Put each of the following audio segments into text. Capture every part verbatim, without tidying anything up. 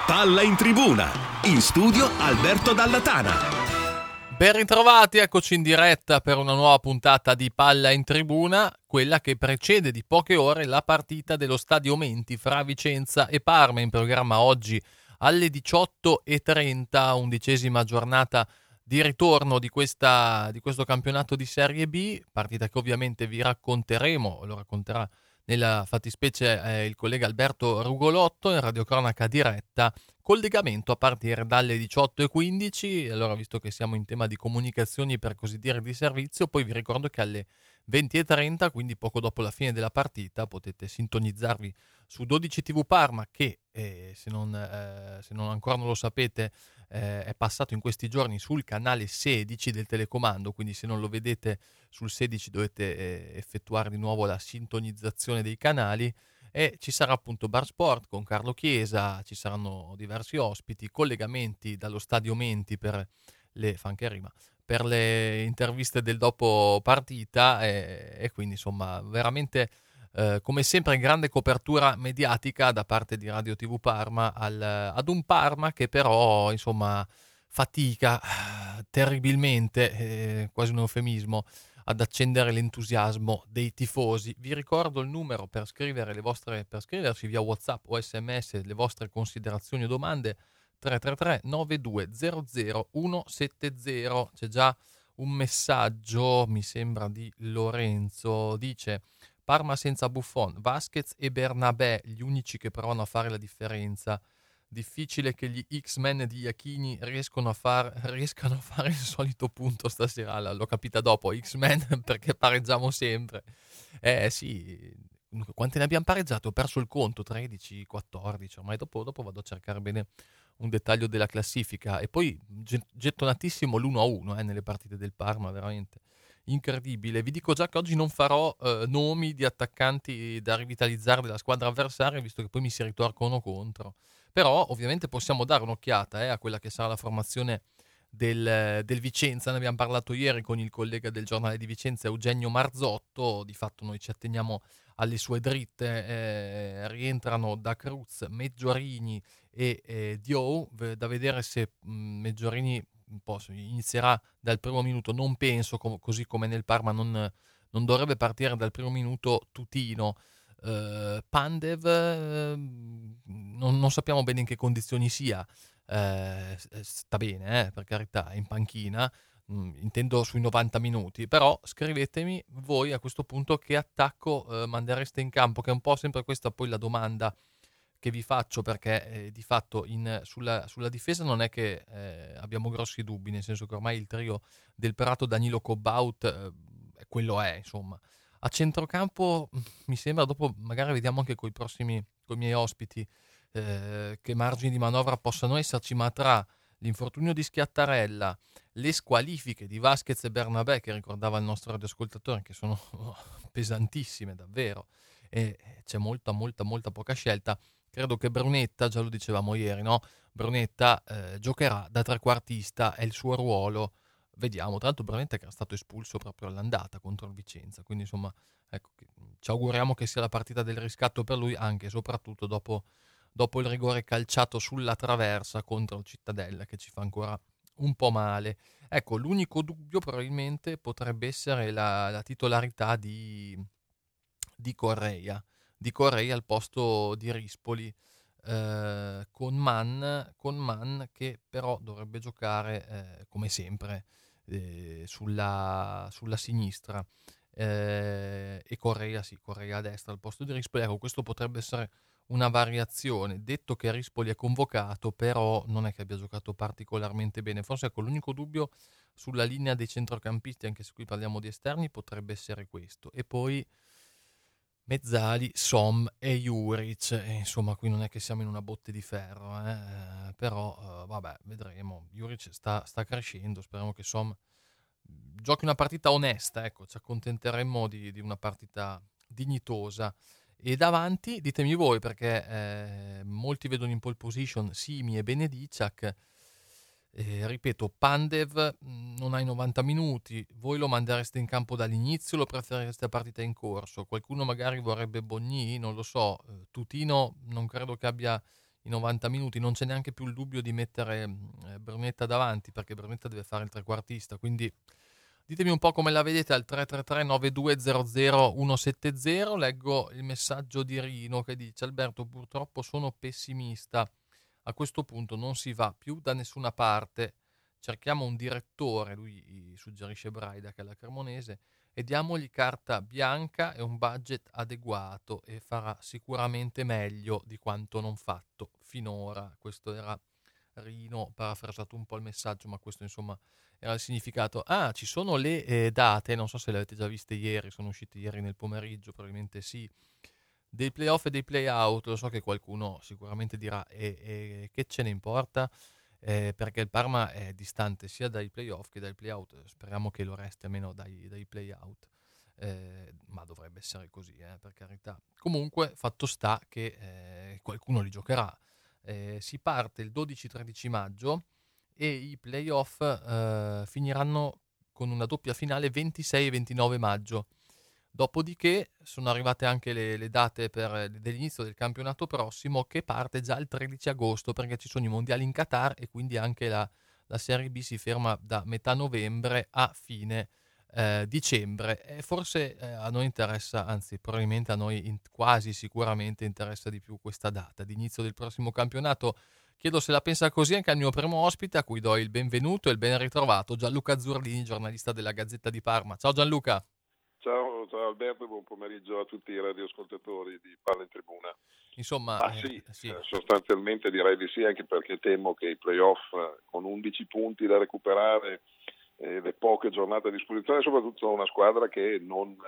Palla in tribuna, in studio Alberto Dallatana. Ben ritrovati, eccoci in diretta per una nuova puntata di Palla in Tribuna, quella che precede di poche ore la partita dello Stadio Menti fra Vicenza e Parma, in programma oggi alle diciotto e trenta, undicesima giornata di ritorno di, questa, di questo campionato di Serie B, partita che ovviamente vi racconteremo, lo racconterà nella fattispecie eh, il collega Alberto Rugolotto in radiocronaca diretta, collegamento a partire dalle diciotto e quindici. Allora, visto che siamo in tema di comunicazioni per così dire di servizio, poi vi ricordo che alle venti e trenta, quindi poco dopo la fine della partita, potete sintonizzarvi su dodici tivù Parma che eh, se, non, eh, se non ancora non lo sapete eh, è passato in questi giorni sul canale sedici del telecomando, quindi se non lo vedete sul sedici dovete eh, effettuare di nuovo la sintonizzazione dei canali. E ci sarà appunto Bar Sport con Carlo Chiesa, ci saranno diversi ospiti, collegamenti dallo Stadio Menti per le, fa anche rima, per le interviste del dopo partita e, e quindi insomma veramente eh, come sempre grande copertura mediatica da parte di Radio tivù Parma al, ad un Parma che però insomma fatica eh, terribilmente, eh, quasi un eufemismo, ad accendere l'entusiasmo dei tifosi. Vi ricordo il numero per scrivere le vostre, per scriverci via WhatsApp o S M S le vostre considerazioni o domande: tre tre tre nove due zero zero uno sette zero. C'è già un messaggio, mi sembra di Lorenzo, dice: Parma senza Buffon, Vasquez e Bernabé, gli unici che provano a fare la differenza. Difficile che gli X-Men di Iachini riescono a far, riescano a fare il solito punto stasera. L'ho capita dopo, X-Men perché pareggiamo sempre. Eh sì, quante ne abbiamo pareggiate? Ho perso il conto, tredici, quattordici, ormai dopo, dopo vado a cercare bene un dettaglio della classifica. E poi gettonatissimo l'uno a uno eh, nelle partite del Parma, veramente incredibile. Vi dico già che oggi non farò eh, nomi di attaccanti da rivitalizzare della squadra avversaria, visto che poi mi si ritorcono contro. Però ovviamente possiamo dare un'occhiata eh, a quella che sarà la formazione del, del Vicenza. Ne abbiamo parlato ieri con il collega del giornale di Vicenza, Eugenio Marzotto. Di fatto noi ci atteniamo alle sue dritte. Eh, rientrano da Cruz, Meggiorini e eh, Dio. Da vedere se mh, Meggiorini un po' inizierà dal primo minuto. Non penso, com- così come nel Parma non, non dovrebbe partire dal primo minuto Tutino. Uh, Pandev uh, non, non sappiamo bene in che condizioni sia. Uh, sta bene, eh, per carità, è in panchina, mm, intendo sui novanta minuti, però scrivetemi voi a questo punto che attacco uh, mandereste in campo, che è un po' sempre questa poi la domanda che vi faccio, perché eh, di fatto in, sulla, sulla difesa non è che eh, abbiamo grossi dubbi, nel senso che ormai il trio del Prato, Danilo, Cobbaut eh, quello è, insomma. A centrocampo mi sembra, dopo magari vediamo anche con i prossimi, con i miei ospiti, eh, che margini di manovra possano esserci, ma tra l'infortunio di Schiattarella, le squalifiche di Vasquez e Bernabé, che ricordava il nostro radioascoltatore, che sono oh, pesantissime davvero, e c'è molta, molta, molta poca scelta. Credo che Brunetta, già lo dicevamo ieri, no? Brunetta eh, giocherà da trequartista, è il suo ruolo. Vediamo, tra l'altro Brunetta che era stato espulso proprio all'andata contro il Vicenza, quindi insomma ecco, ci auguriamo che sia la partita del riscatto per lui, anche e soprattutto dopo, dopo il rigore calciato sulla traversa contro il Cittadella, che ci fa ancora un po' male. Ecco, l'unico dubbio probabilmente potrebbe essere la, la titolarità di, di Correia, di Correia al posto di Rispoli, eh, con Mann, con Mann che però dovrebbe giocare eh, come sempre eh, sulla, sulla sinistra, eh, e Correia sì, Correia a destra al posto di Rispoli. Ecco, questo potrebbe essere una variazione, detto che Rispoli è convocato, però non è che abbia giocato particolarmente bene. Forse ecco, l'unico dubbio sulla linea dei centrocampisti, anche se qui parliamo di esterni, potrebbe essere questo. E poi Mezzali, Som e Juric, e insomma qui non è che siamo in una botte di ferro, eh? Però eh, vabbè, vedremo. Juric sta, sta crescendo, speriamo che Som giochi una partita onesta, ecco, ci accontenteremmo di, di una partita dignitosa. E davanti, ditemi voi, perché eh, molti vedono in pole position Simi e Benediciak. Eh, ripeto, Pandev non ha i novanta minuti, voi lo mandereste in campo dall'inizio o lo preferireste a partita in corso? Qualcuno magari vorrebbe Bogni, non lo so. eh, Tutino non credo che abbia i novanta minuti, non c'è neanche più il dubbio di mettere eh, Brunetta davanti, perché Brunetta deve fare il trequartista, quindi ditemi un po' come la vedete al tre tre tre nove due zero zero uno sette zero. Leggo il messaggio di Rino che dice: Alberto, purtroppo sono pessimista, a questo punto non si va più da nessuna parte, cerchiamo un direttore, lui suggerisce Braida che è la Cremonese, e diamogli carta bianca e un budget adeguato e farà sicuramente meglio di quanto non fatto finora. Questo era Rino, parafrasato un po' il messaggio, ma questo insomma era il significato. Ah, ci sono le eh, date, non so se le avete già viste ieri, sono uscite ieri nel pomeriggio, probabilmente sì, dei playoff e dei playout. Lo so che qualcuno sicuramente dirà e, e che ce ne importa, eh, perché il Parma è distante sia dai playoff che dai playout, speriamo che lo resti almeno dai, dai playout, eh, ma dovrebbe essere così, eh, per carità. Comunque fatto sta che eh, qualcuno li giocherà. Eh, si parte il dodici tredici maggio e i playoff eh, finiranno con una doppia finale ventisei e ventinove maggio. Dopodiché sono arrivate anche le, le date per dell'inizio del campionato prossimo, che parte già il tredici agosto, perché ci sono i mondiali in Qatar e quindi anche la, la Serie B si ferma da metà novembre a fine eh, dicembre. E forse eh, a noi interessa, anzi probabilmente a noi in, quasi sicuramente interessa di più questa data di inizio del prossimo campionato. Chiedo se la pensa così anche al mio primo ospite, a cui do il benvenuto e il ben ritrovato, Gianluca Zurlini, giornalista della Gazzetta di Parma. Ciao Gianluca. Ciao, ciao Alberto e buon pomeriggio a tutti i radioascoltatori di Palla in Tribuna. Insomma, ah, eh, sì, sì. Eh, sostanzialmente direi di sì, anche perché temo che i playoff eh, con undici punti da recuperare e eh, le poche giornate a disposizione, soprattutto una squadra che non,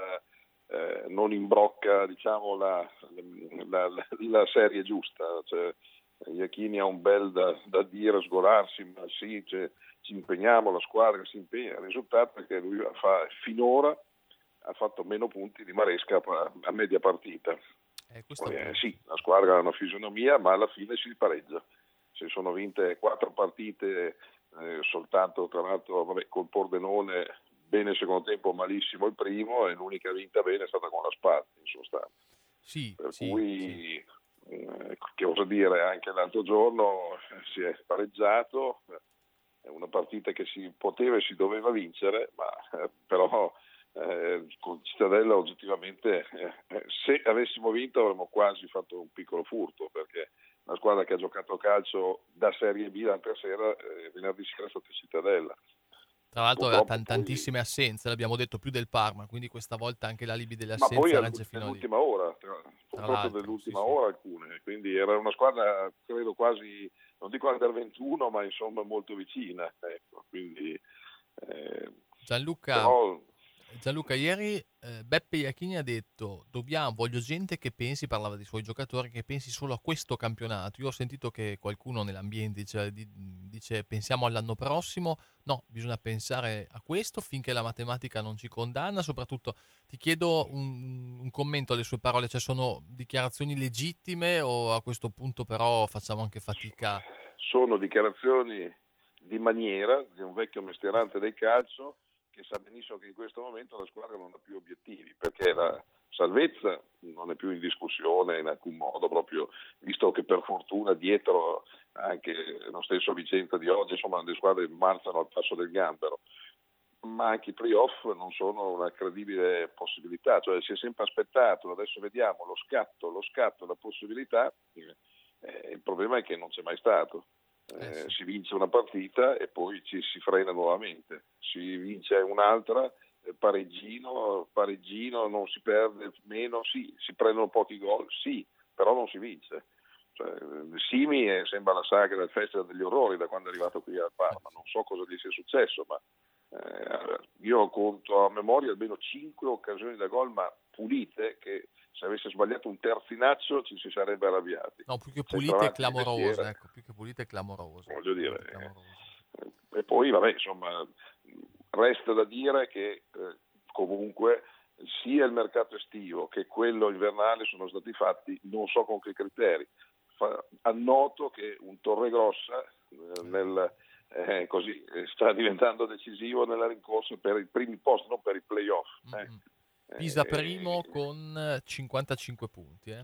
eh, non imbrocca diciamo, la, la, la, la serie giusta. Cioè, Iachini ha un bel da, da dire, sgolarsi, ma sì, cioè, ci impegniamo, la squadra si impegna. Il risultato è che lui fa finora ha fatto meno punti di Maresca a media partita. Eh, eh, sì, la squadra ha una fisionomia, ma alla fine si pareggia. Si sono vinte quattro partite eh, soltanto, tra l'altro vabbè, col Pordenone bene il secondo tempo, malissimo il primo, e l'unica vinta bene è stata con la Spal, in sostanza. Sì, per sì, cui sì. Eh, che oso dire, anche l'altro giorno eh, si è pareggiato, è una partita che si poteva e si doveva vincere, ma eh, però Eh, con Cittadella oggettivamente eh, se avessimo vinto avremmo quasi fatto un piccolo furto, perché una squadra che ha giocato a calcio da Serie B l'altra sera, eh, venerdì sera è stata Cittadella. Tra l'altro aveva t- poi... tantissime assenze, l'abbiamo detto, più del Parma, quindi questa volta anche l'alibi delle ma assenze poi regge fino all'ultima lì. ora, tra, proprio dell'ultima sì, ora sì. Alcune, quindi era una squadra credo quasi, non dico under ventuno, ma insomma molto vicina, ecco, quindi eh, Gianluca però... Gianluca, ieri eh, Beppe Iachini ha detto: dobbiamo, voglio gente che pensi, parlava dei suoi giocatori, che pensi solo a questo campionato. Io ho sentito che qualcuno nell'ambiente dice, dice pensiamo all'anno prossimo. No, bisogna pensare a questo finché la matematica non ci condanna. Soprattutto ti chiedo un, un commento alle sue parole, cioè sono dichiarazioni legittime o a questo punto però facciamo anche fatica? Sono dichiarazioni di maniera di un vecchio mestierante del calcio, che sa benissimo che in questo momento la squadra non ha più obiettivi, perché la salvezza non è più in discussione in alcun modo, proprio visto che per fortuna dietro anche lo stesso Vicenza di oggi, insomma le squadre marciano al passo del gambero, ma anche i playoff non sono una credibile possibilità, cioè si è sempre aspettato, adesso vediamo lo scatto, lo scatto, la possibilità, eh, il problema è che non c'è mai stato. Eh, sì. Si vince una partita e poi ci si frena nuovamente, si vince un'altra, eh, pareggino, pareggino, non si perde meno, sì, si prendono pochi gol, sì, però non si vince. Cioè, Simi è, sembra la saga del Festival degli Orrori da quando è arrivato qui al Parma, non so cosa gli sia successo, ma eh, io conto a memoria almeno cinque occasioni da gol, ma pulite, che se avesse sbagliato un terzinaccio ci si sarebbe arrabbiati. No, più che pulite è clamorosa, ecco, più che pulite è clamorosa. Voglio dire, clamorosa. Eh, e poi vabbè, insomma, resta da dire che eh, comunque sia il mercato estivo che quello invernale sono stati fatti, non so con che criteri. Fa, annoto che un Torregrossa eh, nel, eh, così, sta diventando decisivo nella rincorsa per i primi posti, non per i playoff. Eh. Mm-hmm. Pisa primo con cinquantacinque punti. Eh?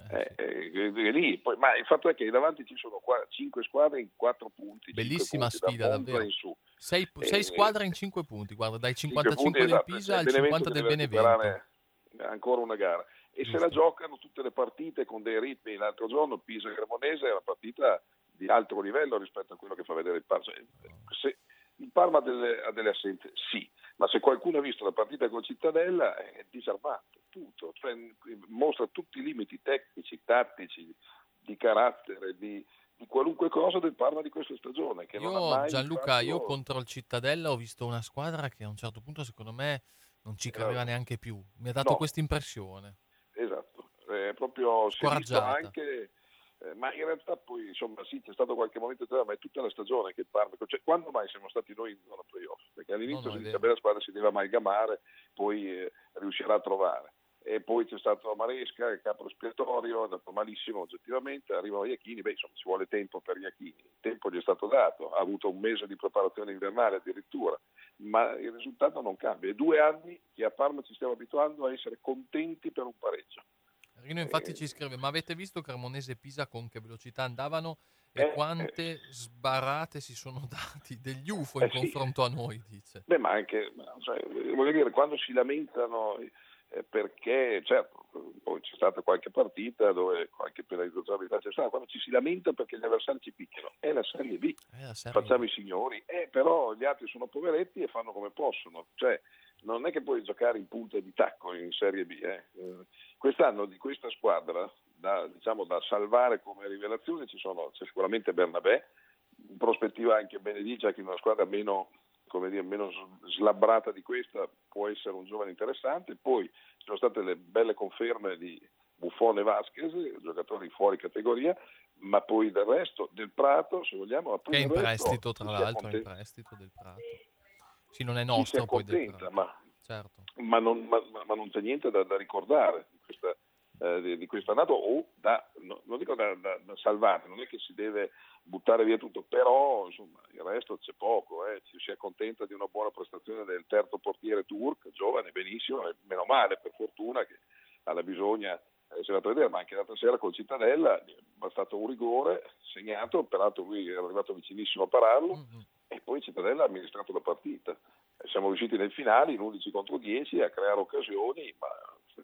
Eh, eh, eh, lì, poi, ma il fatto è che davanti ci sono qua, cinque squadre in quattro punti. Bellissima punti, sfida, da Monza davvero. in su. Sei, sei Eh, squadre in cinque punti, guarda, dai cinque punti, cinquantacinque del esatto. Pisa Cioè, al Benevento cinquanta del deve Benevento. recuperare ancora una gara. E Giusto. se la giocano tutte le partite con dei ritmi. L'altro giorno Pisa-Cremonese è una partita di alto livello rispetto a quello che fa vedere il Parma. Se il Parma ha delle, ha delle assenze, sì, ma se qualcuno ha visto la partita con Cittadella è disarmante, tutto, cioè, mostra tutti i limiti tecnici, tattici, di carattere, di, di qualunque cosa del Parma di questa stagione. Che Io, non ha mai Gianluca, fatto... io contro il Cittadella ho visto una squadra che a un certo punto secondo me non ci Era... credeva neanche più. Mi ha dato No, questa impressione. esatto, è proprio si è visto Scoraggiata. anche... Eh, ma in realtà poi insomma sì c'è stato qualche momento, ma è tutta la stagione che il Parma, cioè, quando mai siamo stati noi in zona playoff? Perché all'inizio No, no, si è dice vero. beh la squadra si deve amalgamare, poi eh, riuscirà a trovare, e poi c'è stato Maresca, il capo espiatorio, è andato malissimo oggettivamente, arrivano Iachini, beh insomma ci vuole tempo per Iachini, il tempo gli è stato dato, ha avuto un mese di preparazione invernale addirittura, ma il risultato non cambia, è due anni che a Parma ci stiamo abituando a essere contenti per un pareggio. Rino infatti Eh, ci scrive: ma avete visto Cremonese e Pisa con che velocità andavano e eh, quante sbarate si sono dati degli U F O in eh sì. confronto a noi, dice. Beh, ma anche, cioè, voglio dire, quando si lamentano eh, perché, certo, poi c'è stata qualche partita dove qualche penalizzazione c'è stata, quando ci si lamenta perché gli avversari ci picchiano, è la Serie B, È la Serie facciamo B. i signori, eh, però gli altri sono poveretti e fanno come possono, cioè non è che puoi giocare in punta di tacco in Serie B. Eh. Eh, quest'anno di questa squadra, da, diciamo, da salvare come rivelazione, ci sono, c'è sicuramente Bernabé, in prospettiva anche Benedigia, che è una squadra meno, come dire, meno slabbrata di questa, può essere un giovane interessante. Poi ci sono state le belle conferme di Buffon e Vasquez, giocatori fuori categoria, ma poi del resto del Prato, se vogliamo, Che è in il resto, prestito, tra ci si l'altro, è in accontenta. prestito del Prato. Sì, non è Ci si nostro poi del accontenta, Prato. ma, Certo. ma, non, ma, ma non c'è niente da, da ricordare di questa, eh, di, di questa annata, o da, no, non dico da, da, da salvare, non è che si deve buttare via tutto, però insomma il resto c'è poco, eh. Ci si accontenta di una buona prestazione del terzo portiere Turk, giovane, benissimo, e meno male, per fortuna che alla bisogna eh, si è andato a vedere, ma anche l'altra sera col Cittadella è bastato un rigore segnato, peraltro lui era arrivato vicinissimo a pararlo, mm-hmm. E poi Cittadella ha amministrato la partita. Siamo riusciti nel finale in undici contro dieci a creare occasioni, ma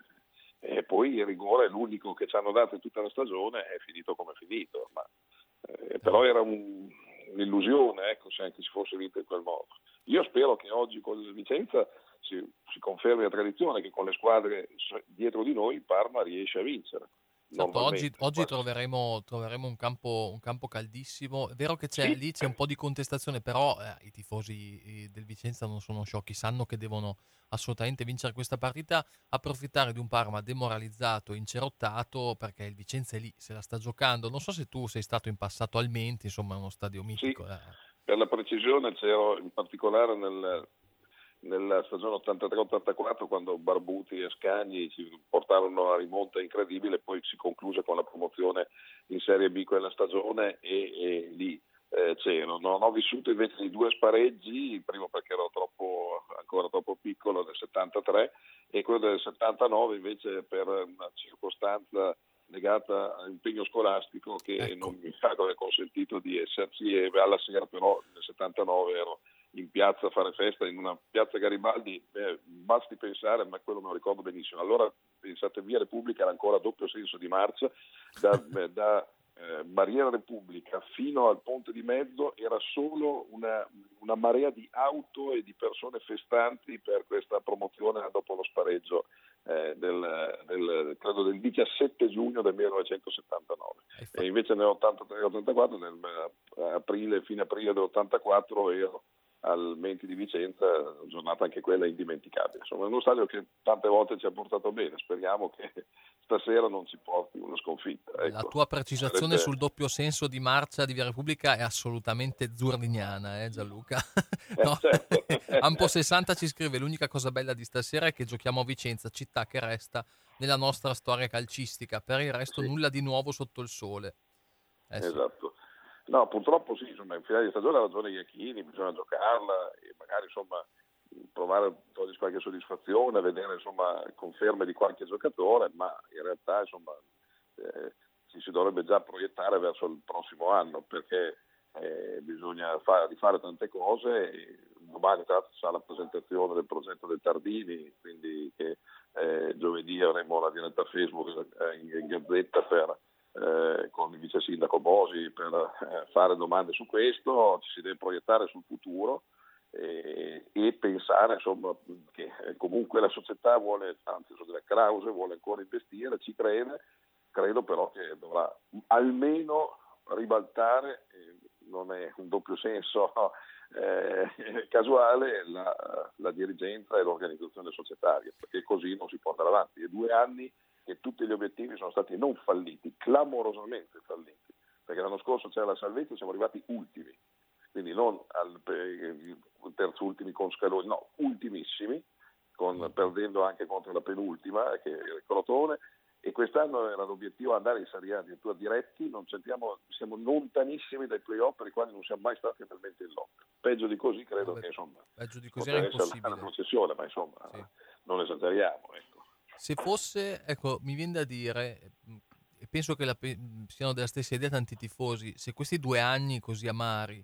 e poi il rigore è l'unico che ci hanno dato in tutta la stagione, è finito come è finito, ma, eh, però era un, un'illusione, ecco, se anche si fosse vinto in quel modo. Io spero che oggi con il Vicenza si, si confermi la tradizione che con le squadre dietro di noi il Parma riesce a vincere. Esatto, oggi, oggi troveremo, troveremo un, campo, un campo caldissimo. È vero che c'è, sì. lì c'è un po' di contestazione, però eh, i tifosi del Vicenza non sono sciocchi, sanno che devono assolutamente vincere questa partita, approfittare di un Parma demoralizzato, incerottato, perché il Vicenza è lì, se la sta giocando. Non so se tu sei stato in passato al Menti, insomma è uno stadio mitico. Sì, eh. per la precisione c'ero in particolare nel... nella stagione ottantatré ottantaquattro, quando Barbuti e Scagni ci portarono una rimonta incredibile, poi si concluse con la promozione in Serie B quella stagione, e, e lì eh, c'ero. Non ho vissuto invece i due spareggi, il primo perché ero troppo, ancora troppo piccolo, del settantatré, e quello del settantanove invece per una circostanza legata all'impegno scolastico che ecco. non mi ha consentito di esserci, e alla sera però nel settantanove ero in piazza a fare festa, in una piazza Garibaldi, eh, basti pensare, ma quello me lo ricordo benissimo. Allora pensate, via Repubblica era ancora a doppio senso di marcia, da, eh, da eh, Barriera Repubblica fino al ponte di mezzo era solo una, una marea di auto e di persone festanti per questa promozione dopo lo spareggio eh, del, del, credo del diciassette giugno del millenovecentosettantanove. E invece nell'ottantatré ottantaquattro, nel aprile, fine aprile dell'ottantaquattro, ero al Menti di Vicenza, giornata anche quella indimenticabile. Insomma, è uno stadio che tante volte ci ha portato bene, speriamo che stasera non ci porti una sconfitta. Ecco. La tua precisazione sarebbe... sul doppio senso di marcia di Via Repubblica è assolutamente zurliniana, eh Gianluca? No? Eh, certo. Ampo sessanta ci scrive: l'unica cosa bella di stasera è che giochiamo a Vicenza, città che resta nella nostra storia calcistica, per il resto sì. Nulla di nuovo sotto il sole. Eh, esatto. Sì. No, purtroppo sì, insomma, in finale di stagione ha ragione Iachini, bisogna giocarla e magari insomma provare a togliere qualche soddisfazione, vedere insomma conferme di qualche giocatore, ma in realtà insomma eh, ci si dovrebbe già proiettare verso il prossimo anno, perché eh, bisogna fare, rifare tante cose. E domani tra l'altro sarà la presentazione del progetto del Tardini, quindi che eh, giovedì avremo la diretta Facebook eh, in, in Gazzetta per, eh, con il vice sindaco Bosi per eh, fare domande su questo. Ci si deve proiettare sul futuro e, e pensare insomma che comunque la società vuole, anzi la Krause vuole ancora investire, ci crede, credo però che dovrà almeno ribaltare, eh, non è un doppio senso eh, casuale, la, la dirigenza e l'organizzazione societaria, perché così non si può andare avanti. È due anni che tutti gli obiettivi sono stati non falliti, clamorosamente falliti, perché l'anno scorso c'era la salvezza e siamo arrivati ultimi, quindi non al terzo ultimi con Scaloni, no, ultimissimi, con, perdendo anche contro la penultima che è il Crotone. E quest'anno era l'obiettivo andare in Serie A addirittura diretti, non sentiamo, siamo lontanissimi dai playoff per i quali non siamo mai stati realmente in lotta. Peggio di così credo Vabbè, che insomma peggio di così era impossibile. Una processione, ma insomma sì, non esageriamo. Ecco. Se fosse, ecco, mi viene da dire, e penso che la, siano della stessa idea tanti tifosi, se questi due anni così amari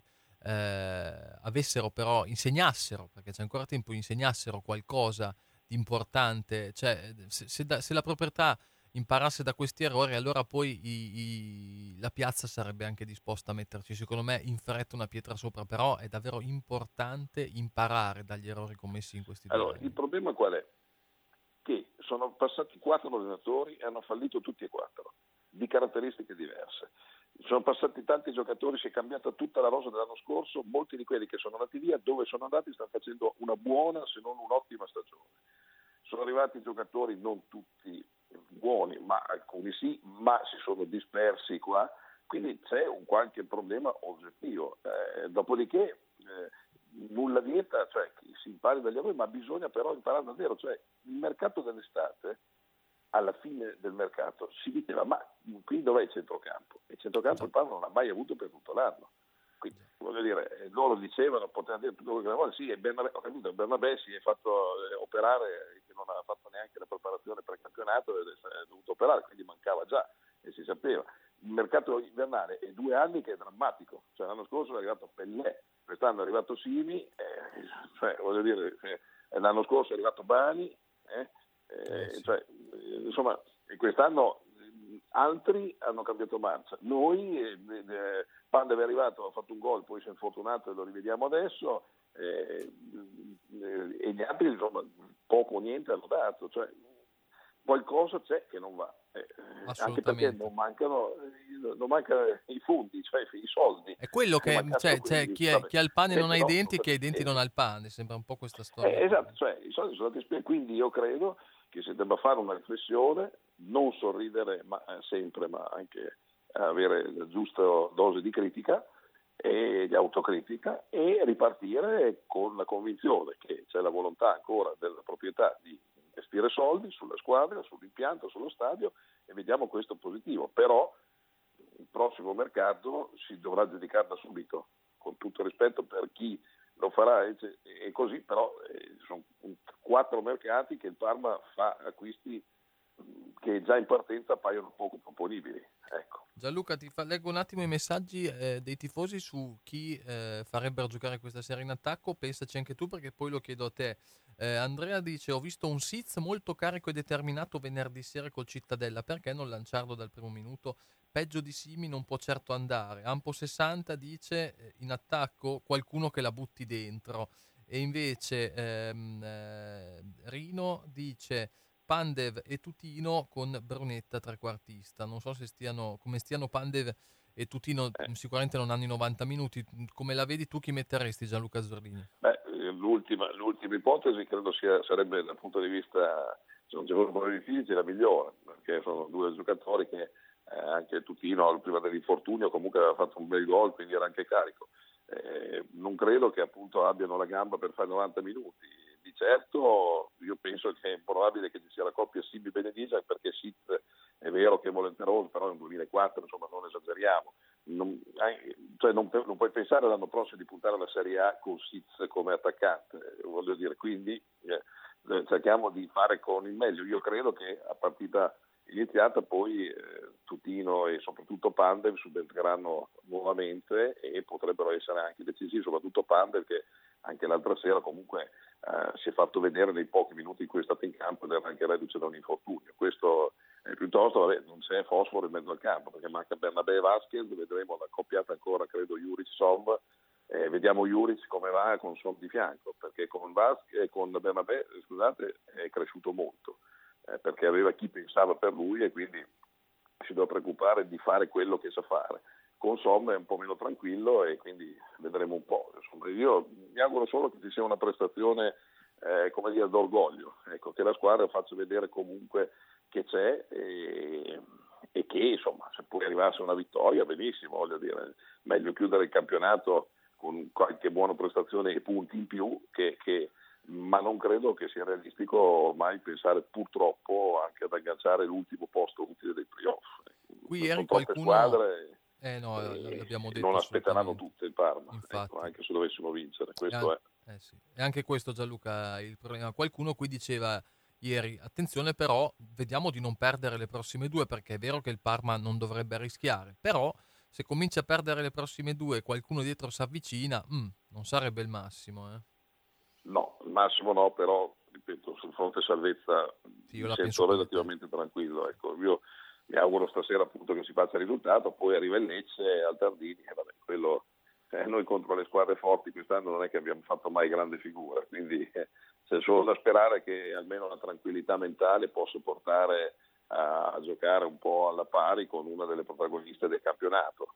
eh, avessero però, insegnassero, perché c'è ancora tempo, insegnassero qualcosa di importante, cioè se, se, da, se la proprietà imparasse da questi errori, allora poi i, i, la piazza sarebbe anche disposta a metterci, secondo me, in fretta una pietra sopra, però è davvero importante imparare dagli errori commessi in questi due allora, anni. Il problema qual è? Che sono passati quattro allenatori e hanno fallito tutti e quattro, di caratteristiche diverse. Sono passati tanti giocatori, si è cambiata tutta la rosa dell'anno scorso, molti di quelli che sono andati via, dove sono andati, stanno facendo una buona, se non un'ottima stagione. Sono arrivati giocatori non tutti buoni, ma alcuni sì, ma si sono dispersi qua, quindi c'è un qualche problema oggettivo. Eh, dopodiché eh, nulla vieta, cioè si impari dagli errori, ma bisogna però imparare davvero, cioè il mercato dell'estate, alla fine del mercato si diceva ma qui dov'è il centrocampo? Il centrocampo il Parma non l'ha mai avuto per tutto l'anno. Quindi, voglio dire, loro dicevano, potevano dire tutto quello che volevano, sì, e Bernabé, ho capito, Bernabé si è fatto eh, operare, che non ha fatto neanche la preparazione per il campionato, ed è dovuto operare, quindi mancava già, e si sapeva. Il mercato invernale è due anni che è drammatico, cioè l'anno scorso è arrivato Pellè, quest'anno è arrivato Simi, eh, cioè, voglio dire, eh, l'anno scorso è arrivato Bani, eh, eh, sì. Cioè, insomma, quest'anno altri hanno cambiato marcia. Noi, eh, eh, Pandev è arrivato, ha fatto un gol, poi si è infortunato e lo rivediamo adesso, eh, eh, e gli altri insomma poco o niente hanno dato, cioè qualcosa c'è che non va, eh, anche perché non mancano, non mancano i fondi, cioè i soldi. È quello che cioè, cioè, chi, è, chi ha il pane non ha i denti e chi ha i denti non ha il pane, sembra un po' questa storia. Eh, esatto, cioè i soldi sono stati spesi, quindi io credo che si debba fare una riflessione, non sorridere ma, eh, sempre, ma anche avere la giusta dose di critica e di autocritica e ripartire con la convinzione che c'è la volontà ancora della proprietà di investire soldi sulla squadra, sull'impianto, sullo stadio, e vediamo questo positivo. Però il prossimo mercato si dovrà giudicare da subito, con tutto il rispetto per chi lo farà e così, però eh, sono quattro mercati che il Parma fa acquisti che già in partenza appaiono poco proponibili. Ecco. Gianluca, ti fa, leggo un attimo i messaggi eh, dei tifosi su chi eh, farebbero giocare questa serie in attacco. Pensaci anche tu, perché poi lo chiedo a te. eh, Andrea dice: ho visto un Siz molto carico e determinato venerdì sera col Cittadella, perché non lanciarlo dal primo minuto? Peggio di Simi non può certo andare. Ampo sessanta dice: eh, in attacco qualcuno che la butti dentro. E invece ehm, eh, Rino dice: Pandev e Tutino con Brunetta trequartista. Non so se stiano come stiano Pandev e Tutino, eh. sicuramente non hanno i novanta minuti. Come la vedi tu, chi metteresti, Gianluca Zorlini? Beh, l'ultima, l'ultima ipotesi credo sia, sarebbe dal punto di vista, se non ci fossero problemi fisici, la migliore, perché sono due giocatori che eh, anche Tutino prima dell'infortunio comunque aveva fatto un bel gol, quindi era anche carico. Eh, non credo che appunto abbiano la gamba per fare novanta minuti. Di certo io penso che è probabile che ci sia la coppia Simi-Benedisa, perché Siz è vero che è volenteroso, però nel duemilaquattro, insomma, non esageriamo. Non, cioè non, non puoi pensare l'anno prossimo di puntare alla Serie A con Siz come attaccante, voglio dire, quindi eh, cerchiamo di fare con il meglio. Io credo che a partita iniziata, poi eh, Tutino e soprattutto Pandev subentreranno nuovamente e potrebbero essere anche decisivi, soprattutto Pandev, che anche l'altra sera comunque eh, si è fatto vedere nei pochi minuti in cui è stato in campo ed era anche reduce da un infortunio. Questo è piuttosto, vabbè, non c'è fosforo in mezzo al campo perché manca Bernabé e Vasquez, vedremo la coppiata ancora, credo, Juric-Sov. Eh, vediamo Juric come va con Sov di fianco, perché con Vasquez, con Bernabé, scusate, è cresciuto molto, eh, perché aveva chi pensava per lui e quindi si deve preoccupare di fare quello che sa fare. Con Sov è un po' meno tranquillo e quindi vedremo un po'. Insomma, io mi auguro solo che ci sia una prestazione eh, come dire, d'orgoglio, ecco, che la squadra faccia vedere comunque che c'è e, e che insomma se poi arrivasse una vittoria benissimo, voglio dire, meglio chiudere il campionato con qualche buona prestazione e punti in più, che, che, ma non credo che sia realistico ormai pensare purtroppo anche ad agganciare l'ultimo posto utile dei playoff. Qui eri qualcuno... squadre eh no, l'abbiamo detto, non aspetteranno tutte il Parma, ecco, anche se dovessimo vincere, questo e, è. Eh sì. E anche questo, Gianluca, il problema. Qualcuno qui diceva ieri, attenzione però, vediamo di non perdere le prossime due, perché è vero che il Parma non dovrebbe rischiare, però se comincia a perdere le prossime due e qualcuno dietro si avvicina, mm, non sarebbe il massimo. Eh? No, il massimo no, però, ripeto, sul fronte salvezza sì, mi sento relativamente tranquillo. Ecco, io mi auguro stasera appunto che si faccia il risultato, poi arriva il Lecce al Tardini e vabbè, quello, eh, noi contro le squadre forti quest'anno non è che abbiamo fatto mai grande figura, quindi eh, c'è solo da sperare che almeno la tranquillità mentale possa portare a giocare un po' alla pari con una delle protagoniste del campionato.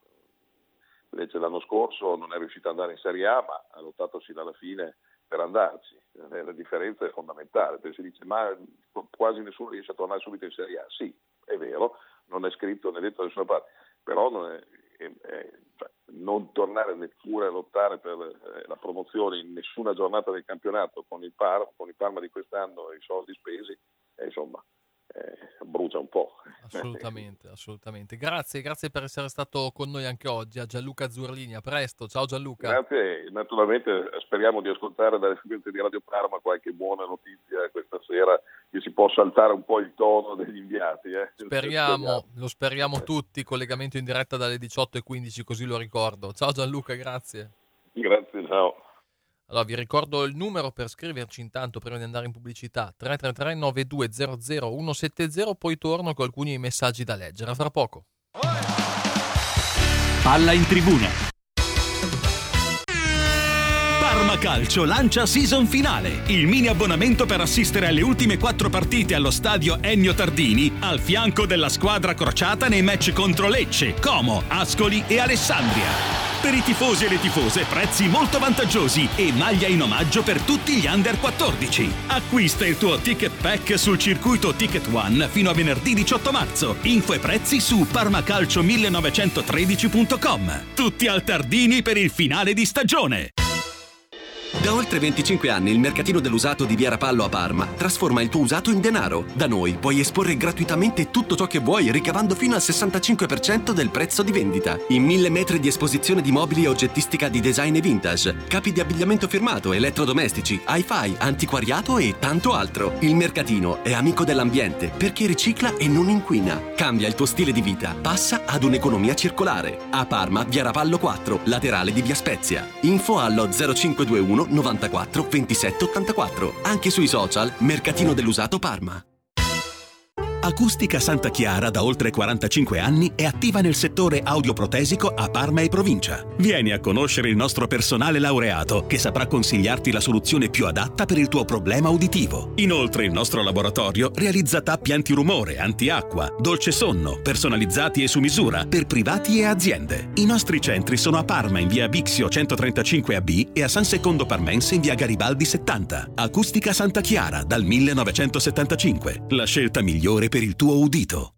Lecce l'anno scorso non è riuscito ad andare in Serie A, ma ha lottato sino alla fine per andarci. La differenza è fondamentale, perché si dice ma quasi nessuno riesce a tornare subito in Serie A. Sì, è vero, non è scritto né detto da nessuna parte, però non, è, è, è, cioè, non tornare neppure a lottare per eh, la promozione in nessuna giornata del campionato con il Parma, con il Parma di quest'anno e i soldi spesi, eh, insomma, eh, brucia un po'. Assolutamente, assolutamente. Grazie, grazie per essere stato con noi anche oggi, a Gianluca Zurlini. A presto, ciao Gianluca. Grazie, naturalmente speriamo di ascoltare dalle frequenze di Radio Parma qualche buona notizia questa sera, che si possa alzare un po' il tono degli inviati. Eh. Speriamo, speriamo, lo speriamo tutti. Collegamento in diretta dalle diciotto e quindici, così lo ricordo. Ciao Gianluca, grazie. Grazie, ciao. Allora, vi ricordo il numero per scriverci intanto prima di andare in pubblicità: tre tre tre nove due zero zero uno sette zero, poi torno con alcuni messaggi da leggere. A fra poco. Palla in tribuna. Parma Calcio lancia season finale, il mini abbonamento per assistere alle ultime quattro partite allo stadio Ennio Tardini al fianco della squadra crociata nei match contro Lecce, Como, Ascoli e Alessandria. Per i tifosi e le tifose prezzi molto vantaggiosi e maglia in omaggio per tutti gli under quattordici. Acquista il tuo ticket pack sul circuito Ticket One fino a venerdì diciotto marzo. Info e prezzi su parmacalcio millenovecentotredici punto com. Tutti al Tardini per il finale di stagione. Da oltre venticinque anni il mercatino dell'usato di Via Rapallo a Parma trasforma il tuo usato in denaro. Da noi puoi esporre gratuitamente tutto ciò che vuoi, ricavando fino al sessantacinque per cento del prezzo di vendita. In mille metri di esposizione di mobili e oggettistica di design e vintage, capi di abbigliamento firmato, elettrodomestici, hi-fi, antiquariato e tanto altro. Il mercatino è amico dell'ambiente perché ricicla e non inquina. Cambia il tuo stile di vita, passa ad un'economia circolare. A Parma, Via Rapallo quattro, laterale di Via Spezia. Info allo zero cinque due uno novantaquattro ventisette ottantaquattro. Anche sui social Mercatino dell'Usato Parma. Acustica Santa Chiara da oltre quarantacinque anni è attiva nel settore audioprotesico a Parma e provincia. Vieni a conoscere il nostro personale laureato che saprà consigliarti la soluzione più adatta per il tuo problema uditivo. Inoltre il nostro laboratorio realizza tappi antirumore, antiacqua, dolce sonno, personalizzati e su misura per privati e aziende. I nostri centri sono a Parma in via Bixio centotrentacinque A B e a San Secondo Parmense in via Garibaldi settanta. Acustica Santa Chiara dal millenovecentosettantacinque. La scelta migliore per il tuo udito.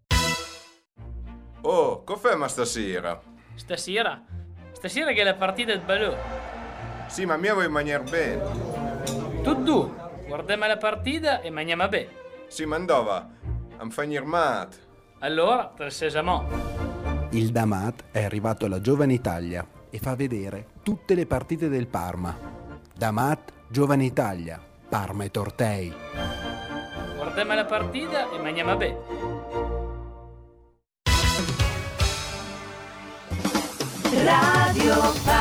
Oh, cof'è stasera? Stasera? Stasera che è la partita del balò. Sì, ma mia vuoi mangiare bene. Tu due, guardiamo la partita e mangiamo bene. Sì, ma dove? Am fanir mat. Allora, tre sesamo. Il Damat è arrivato alla Giovane Italia e fa vedere tutte le partite del Parma. Damat, Giovane Italia, Parma e Tortei. Guardiamo la partita e mangiamo bene. Radio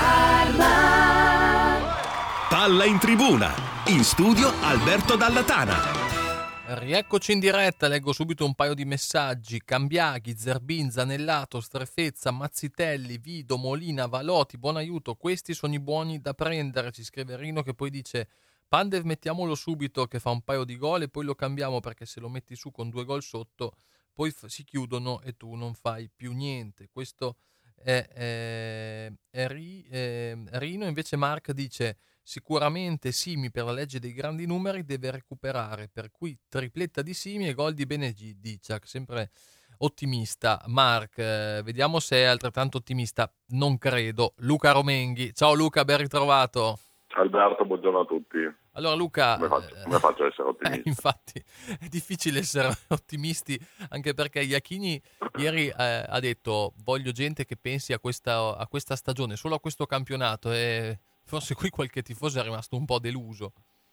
Parma. Palla in tribuna. In studio Alberto Dallatana. Rieccoci in diretta, leggo subito un paio di messaggi. Cambiaghi, Zerbin, Zanellato, Strefezza, Mazzitelli, Vido, Molina, Valoti, buon aiuto, questi sono i buoni da prendere, ci scrive Rino, che poi dice Pandev mettiamolo subito che fa un paio di gol e poi lo cambiamo, perché se lo metti su con due gol sotto poi f- si chiudono e tu non fai più niente. Questo è, è, è Ri- è Rino. Invece Mark dice sicuramente Simi per la legge dei grandi numeri deve recuperare, per cui tripletta di Simi e gol di Benediciak, sempre ottimista. Mark, eh, vediamo se è altrettanto ottimista. Non credo. Luca Romenghi, ciao Luca, ben ritrovato. Alberto, buongiorno a tutti. Allora Luca, come faccio, come faccio ad essere ottimista? Eh, infatti è difficile essere ottimisti, anche perché Iachini ieri eh, ha detto voglio gente che pensi a questa, a questa stagione, solo a questo campionato, e forse qui qualche tifoso è rimasto un po' deluso.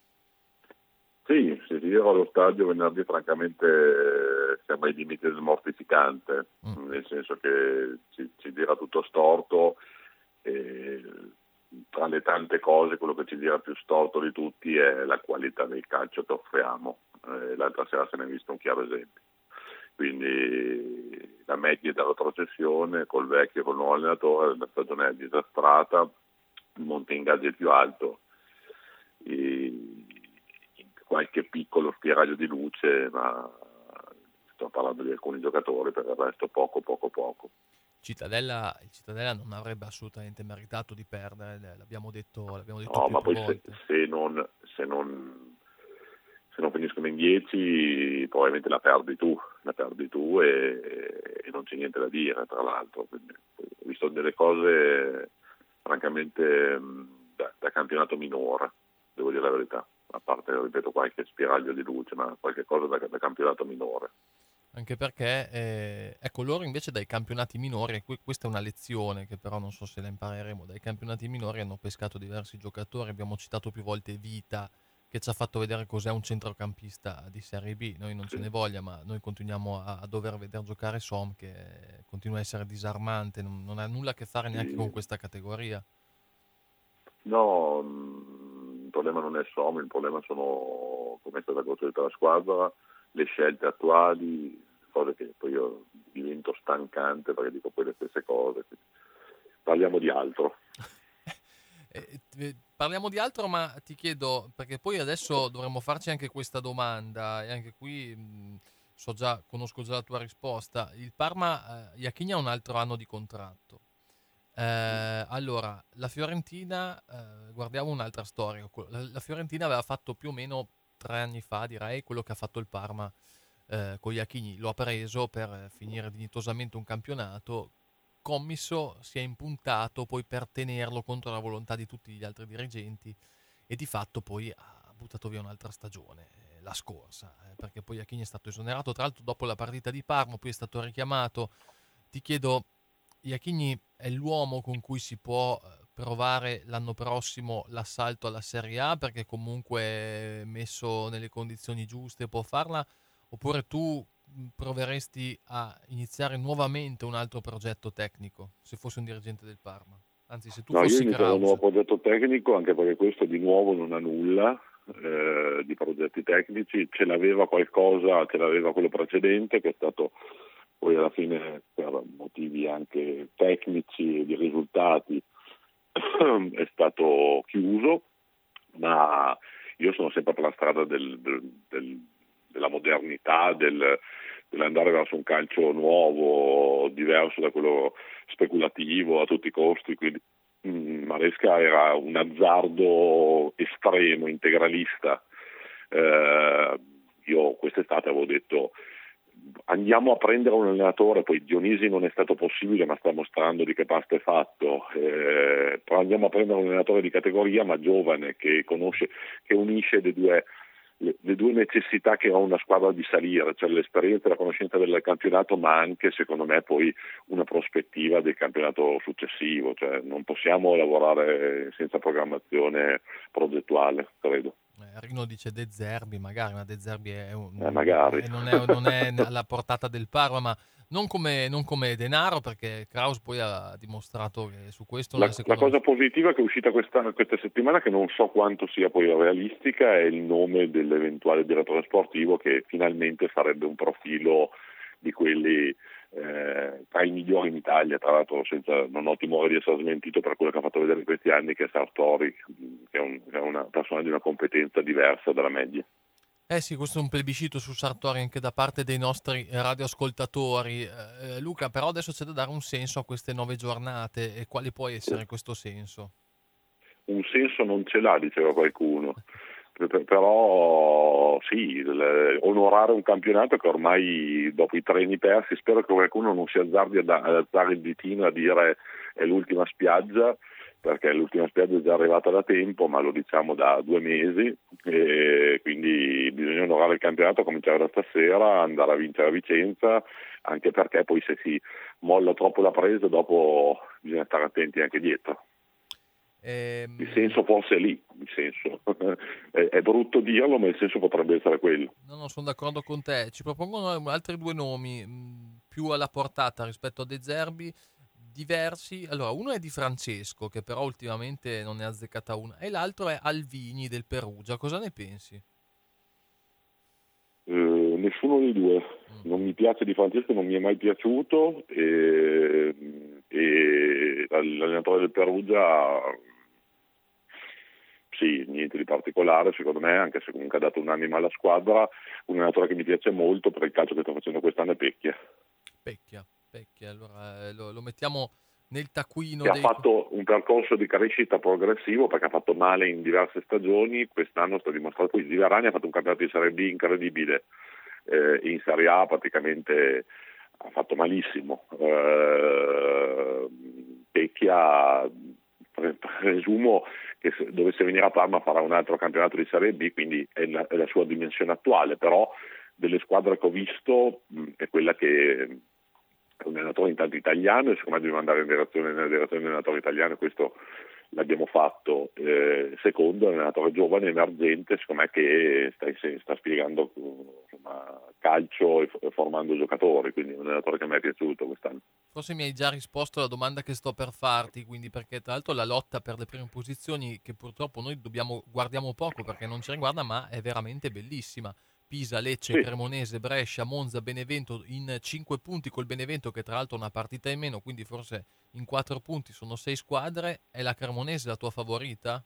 Sì, se si ero allo stadio venerdì francamente siamo ai limiti del mortificante, mm. nel senso che ci, ci dirà tutto storto e tra le tante cose quello che ci dirà più storto di tutti è la qualità del calcio che offriamo. Eh, l'altra sera se ne è visto un chiaro esempio. Quindi la media della retrocessione col vecchio e col nuovo allenatore, la stagione è disastrata, il monte ingaggi è più alto, e qualche piccolo spiraglio di luce, ma sto parlando di alcuni giocatori, per il resto poco poco poco. Cittadella, il Cittadella non avrebbe assolutamente meritato di perdere, l'abbiamo detto, l'abbiamo detto no, più ma poi volte. Se, se, non, se, non, se non finiscono in dieci probabilmente la perdi tu, la perdi tu e, e non c'è niente da dire, tra l'altro. Quindi, ho visto delle cose francamente da, da campionato minore, devo dire la verità, a parte, ripeto, qualche spiraglio di luce, ma qualche cosa da, da campionato minore. Anche perché, eh, ecco, loro invece dai campionati minori, e questa è una lezione che però non so se la impareremo, dai campionati minori hanno pescato diversi giocatori, abbiamo citato più volte Vita, che ci ha fatto vedere cos'è un centrocampista di Serie B, noi non ce ne voglia, ma noi continuiamo a, a dover vedere giocare Som, che continua a essere disarmante, non, non ha nulla a che fare neanche sì. con questa categoria. No, il problema non è Som, il problema sono come è stata costruita la squadra, le scelte attuali, cose che poi io divento stancante perché dico poi le stesse cose. Parliamo di altro. eh, parliamo di altro, ma ti chiedo, perché poi adesso dovremmo farci anche questa domanda, e anche qui mh, so già, conosco già la tua risposta. Il Parma, eh, Iachini ha un altro anno di contratto. Eh, allora, la Fiorentina, eh, guardiamo un'altra storia. La, la Fiorentina aveva fatto più o meno tre anni fa, direi, quello che ha fatto il Parma eh, con Iachini. Lo ha preso per finire dignitosamente un campionato. Commisso si è impuntato poi per tenerlo contro la volontà di tutti gli altri dirigenti e di fatto poi ha buttato via un'altra stagione, eh, la scorsa, eh, perché poi Iachini è stato esonerato, tra l'altro dopo la partita di Parma, poi è stato richiamato. Ti chiedo, Iachini è l'uomo con cui si può provare l'anno prossimo l'assalto alla Serie A, perché comunque messo nelle condizioni giuste può farla, oppure tu proveresti a iniziare nuovamente un altro progetto tecnico se fossi un dirigente del Parma? Anzi, se tu no, fossi io inizierò un nuovo Krause. progetto tecnico, anche perché questo di nuovo non ha nulla eh, di progetti tecnici, ce l'aveva qualcosa, ce l'aveva quello precedente che è stato poi alla fine per motivi anche tecnici e di risultati è stato chiuso, ma io sono sempre per la strada del, del, del, della modernità, del, dell'andare verso un calcio nuovo, diverso da quello speculativo a tutti i costi. Quindi mh, Maresca era un azzardo estremo, integralista. Eh, io quest'estate avevo detto andiamo a prendere un allenatore, poi Dionisi non è stato possibile, ma sta mostrando di che pasta è fatto, eh, però andiamo a prendere un allenatore di categoria ma giovane, che conosce, che unisce le due, le, le due necessità che ha una squadra di salire, cioè l'esperienza e la conoscenza del campionato, ma anche secondo me poi una prospettiva del campionato successivo, cioè non possiamo lavorare senza programmazione progettuale, credo. Eh, Rino dice De Zerbi, magari, ma De Zerbi è un, eh, magari. Eh, non, è, non è alla portata del Parma, ma non come, non come denaro, perché Kraus poi ha dimostrato che su questo... La, la cosa positiva che è uscita questa, questa settimana, che non so quanto sia poi realistica, è il nome dell'eventuale direttore sportivo, che finalmente farebbe un profilo di quelli eh, tra i migliori in Italia. Tra l'altro senza, non ho timore di essere smentito per quello che ha fatto vedere in questi anni, che è Sartori, che è, un, che è una persona di una competenza diversa dalla media. Eh sì, questo è un plebiscito su Sartori anche da parte dei nostri radioascoltatori. Eh, Luca, però adesso c'è da dare un senso a queste nove giornate, e quale può essere sì. questo senso? Un senso non ce l'ha, diceva qualcuno. Però sì, onorare un campionato che ormai dopo i treni persi, spero che qualcuno non si azzardi ad alzare il ditino a dire è l'ultima spiaggia, perché l'ultima spiaggia è già arrivata da tempo, ma lo diciamo da due mesi, e quindi bisogna onorare il campionato, cominciare da stasera, andare a vincere a Vicenza, anche perché poi se si molla troppo la presa dopo bisogna stare attenti anche dietro. Ehm... Il senso forse è lì, il senso. è, è brutto dirlo, ma il senso potrebbe essere quello. No, no, sono d'accordo con te. Ci propongono altri due nomi mh, più alla portata rispetto a De Zerbi, diversi. Allora, uno è Di Francesco, che però ultimamente non ne ha azzeccata una, e l'altro è Alvini del Perugia. Cosa ne pensi? Eh, nessuno dei due. Mm. Non mi piace Di Francesco, non mi è mai piaciuto, e, e l'allenatore del Perugia sì, niente di particolare secondo me, anche se comunque ha dato un'anima alla squadra. Un allenatore che mi piace molto per il calcio che sta facendo quest'anno è Pecchia. Pecchia, Pecchia, allora lo, lo mettiamo nel taccuino. Che dei... ha fatto un percorso di crescita progressivo, perché ha fatto male in diverse stagioni, quest'anno sta dimostrando. Poi Zivarani ha fatto un campionato di Serie B incredibile, eh, in Serie A praticamente ha fatto malissimo. Eh, Pecchia, presumo che se dovesse venire a Parma farà un altro campionato di Serie B, quindi è la, è la sua dimensione attuale, però delle squadre che ho visto mh, è quella che è un allenatore intanto italiano, e secondo me dobbiamo andare in direzione, nella direzione di un allenatore italiano, e questo l'abbiamo fatto. Eh, secondo, è un allenatore giovane, emergente, secondo me, che sta, sta spiegando insomma, calcio e formando giocatori, quindi è un allenatore che mi è piaciuto quest'anno. Forse mi hai già risposto alla domanda che sto per farti, quindi, perché tra l'altro la lotta per le prime posizioni, che purtroppo noi dobbiamo guardiamo poco perché non ci riguarda, ma è veramente bellissima. Pisa, Lecce, sì. Cremonese, Brescia, Monza, Benevento in cinque punti, col Benevento che tra l'altro ha una partita in meno, quindi forse in quattro punti sono sei squadre. È la Cremonese la tua favorita?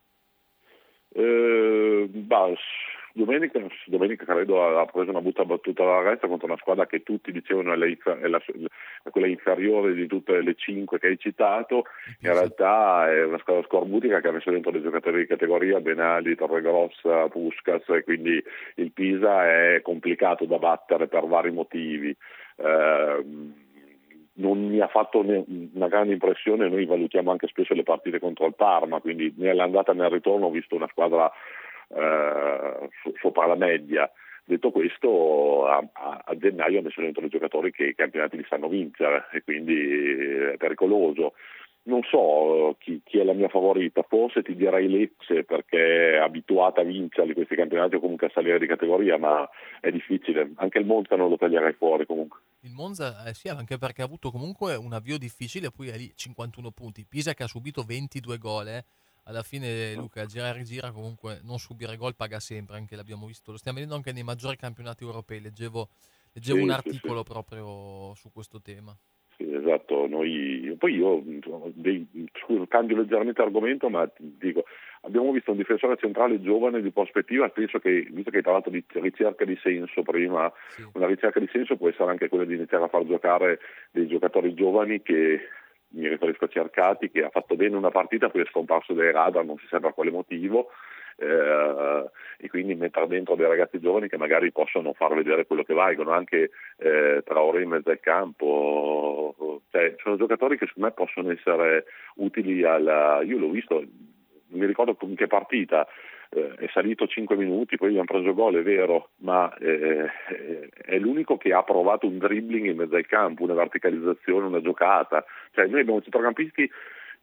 Eh, bah, domenica, domenica credo ha preso una brutta battuta alla resta contro una squadra che tutti dicevano è, la, è, la, è quella inferiore di tutte le cinque che hai citato. In realtà è una squadra scorbutica che ha messo dentro dei giocatori di categoria, Benali, Torregrossa, Puskas, e quindi il Pisa è complicato da battere per vari motivi. Eh, non mi ha fatto una grande impressione. Noi valutiamo anche spesso le partite contro il Parma, quindi nell'andata e nel ritorno ho visto una squadra eh, sopra la media. Detto questo, a, a, a gennaio ha messo dentro dei giocatori che i campionati li sanno vincere, e quindi è pericoloso. Non so chi, chi è la mia favorita, forse ti direi Lecce, perché è abituata a vincerli questi campionati o comunque a salire di categoria, ma è difficile. Anche il Monza non lo taglierei fuori comunque. Il Monza eh sì, anche perché ha avuto comunque un avvio difficile, poi è lì cinquantuno punti. Pisa che ha subito ventidue gol, eh. Alla fine Luca, gira e rigira, comunque non subire gol paga sempre, anche l'abbiamo visto, lo stiamo vedendo anche nei maggiori campionati europei. Leggevo, leggevo sì, un sì, articolo sì. proprio su questo tema. Sì, esatto, noi poi io dei, scusa, cambio leggermente argomento, ma ti dico, abbiamo visto un difensore centrale giovane di prospettiva. Penso che, visto che hai parlato di ricerca di senso prima, sì. Una ricerca di senso può essere anche quella di iniziare a far giocare dei giocatori giovani, che mi riferisco a Cercati, che ha fatto bene una partita, poi è scomparso dai radar, non si sa per quale motivo, eh, e quindi mettere dentro dei ragazzi giovani che magari possono far vedere quello che valgono, anche eh, Traoré in mezzo al campo. Cioè, sono giocatori che secondo me possono essere utili alla... Io l'ho visto, non mi ricordo in che partita, eh, è salito cinque minuti, poi abbiamo preso gol, è vero, ma eh, è l'unico che ha provato un dribbling in mezzo al campo, una verticalizzazione, una giocata. Cioè noi abbiamo centrocampisti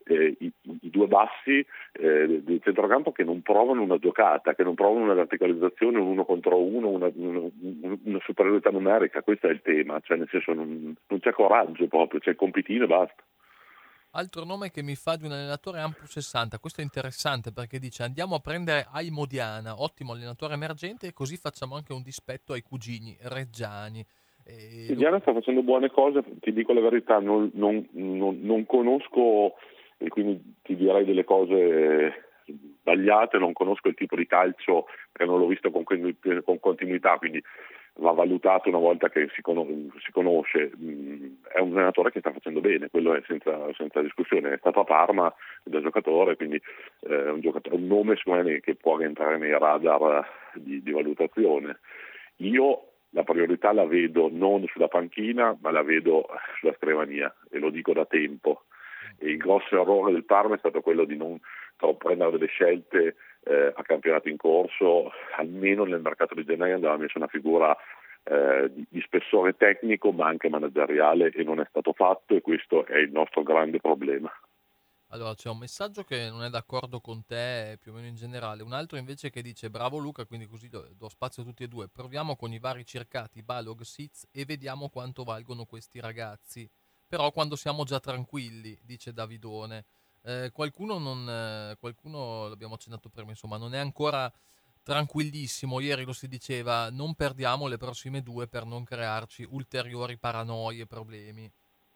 eh, i, i due bassi eh, del centrocampo che non provano una giocata, che non provano una verticalizzazione, un uno contro uno, una, una, una superiorità numerica. Questo è il tema, cioè nel senso non, non c'è coraggio proprio, c'è il compitino e basta. Altro nome che mi fa di un allenatore è Ampu sessanta, questo è interessante perché dice andiamo a prendere Aimodiana, ottimo allenatore emergente, e così facciamo anche un dispetto ai cugini reggiani. E... Diana sta facendo buone cose, ti dico la verità, non, non, non, non conosco e quindi ti direi delle cose sbagliate, non conosco il tipo di calcio perché non l'ho visto con, con continuità, quindi va valutato una volta che si, con, si conosce. È un allenatore che sta facendo bene, quello è senza, senza discussione, è stato a Parma da giocatore, quindi è eh, un, giocatore, un nome secondo me che può rientrare nei radar di, di valutazione. Io la priorità la vedo non sulla panchina, ma la vedo sulla scrivania, e lo dico da tempo. E il grosso errore del Parma è stato quello di non prendere delle scelte eh, a campionato in corso. Almeno nel mercato di gennaio andava messa una figura eh, di, di spessore tecnico ma anche manageriale, e non è stato fatto, e questo è il nostro grande problema. Allora c'è un messaggio che non è d'accordo con te più o meno in generale, un altro invece che dice bravo Luca, quindi così do, do spazio a tutti e due, proviamo con i vari cercati Balog, Siz e vediamo quanto valgono questi ragazzi, però quando siamo già tranquilli, dice Davidone. Eh, qualcuno non eh, qualcuno l'abbiamo accennato prima, insomma non è ancora tranquillissimo, ieri lo si diceva, non perdiamo le prossime due per non crearci ulteriori paranoie e problemi.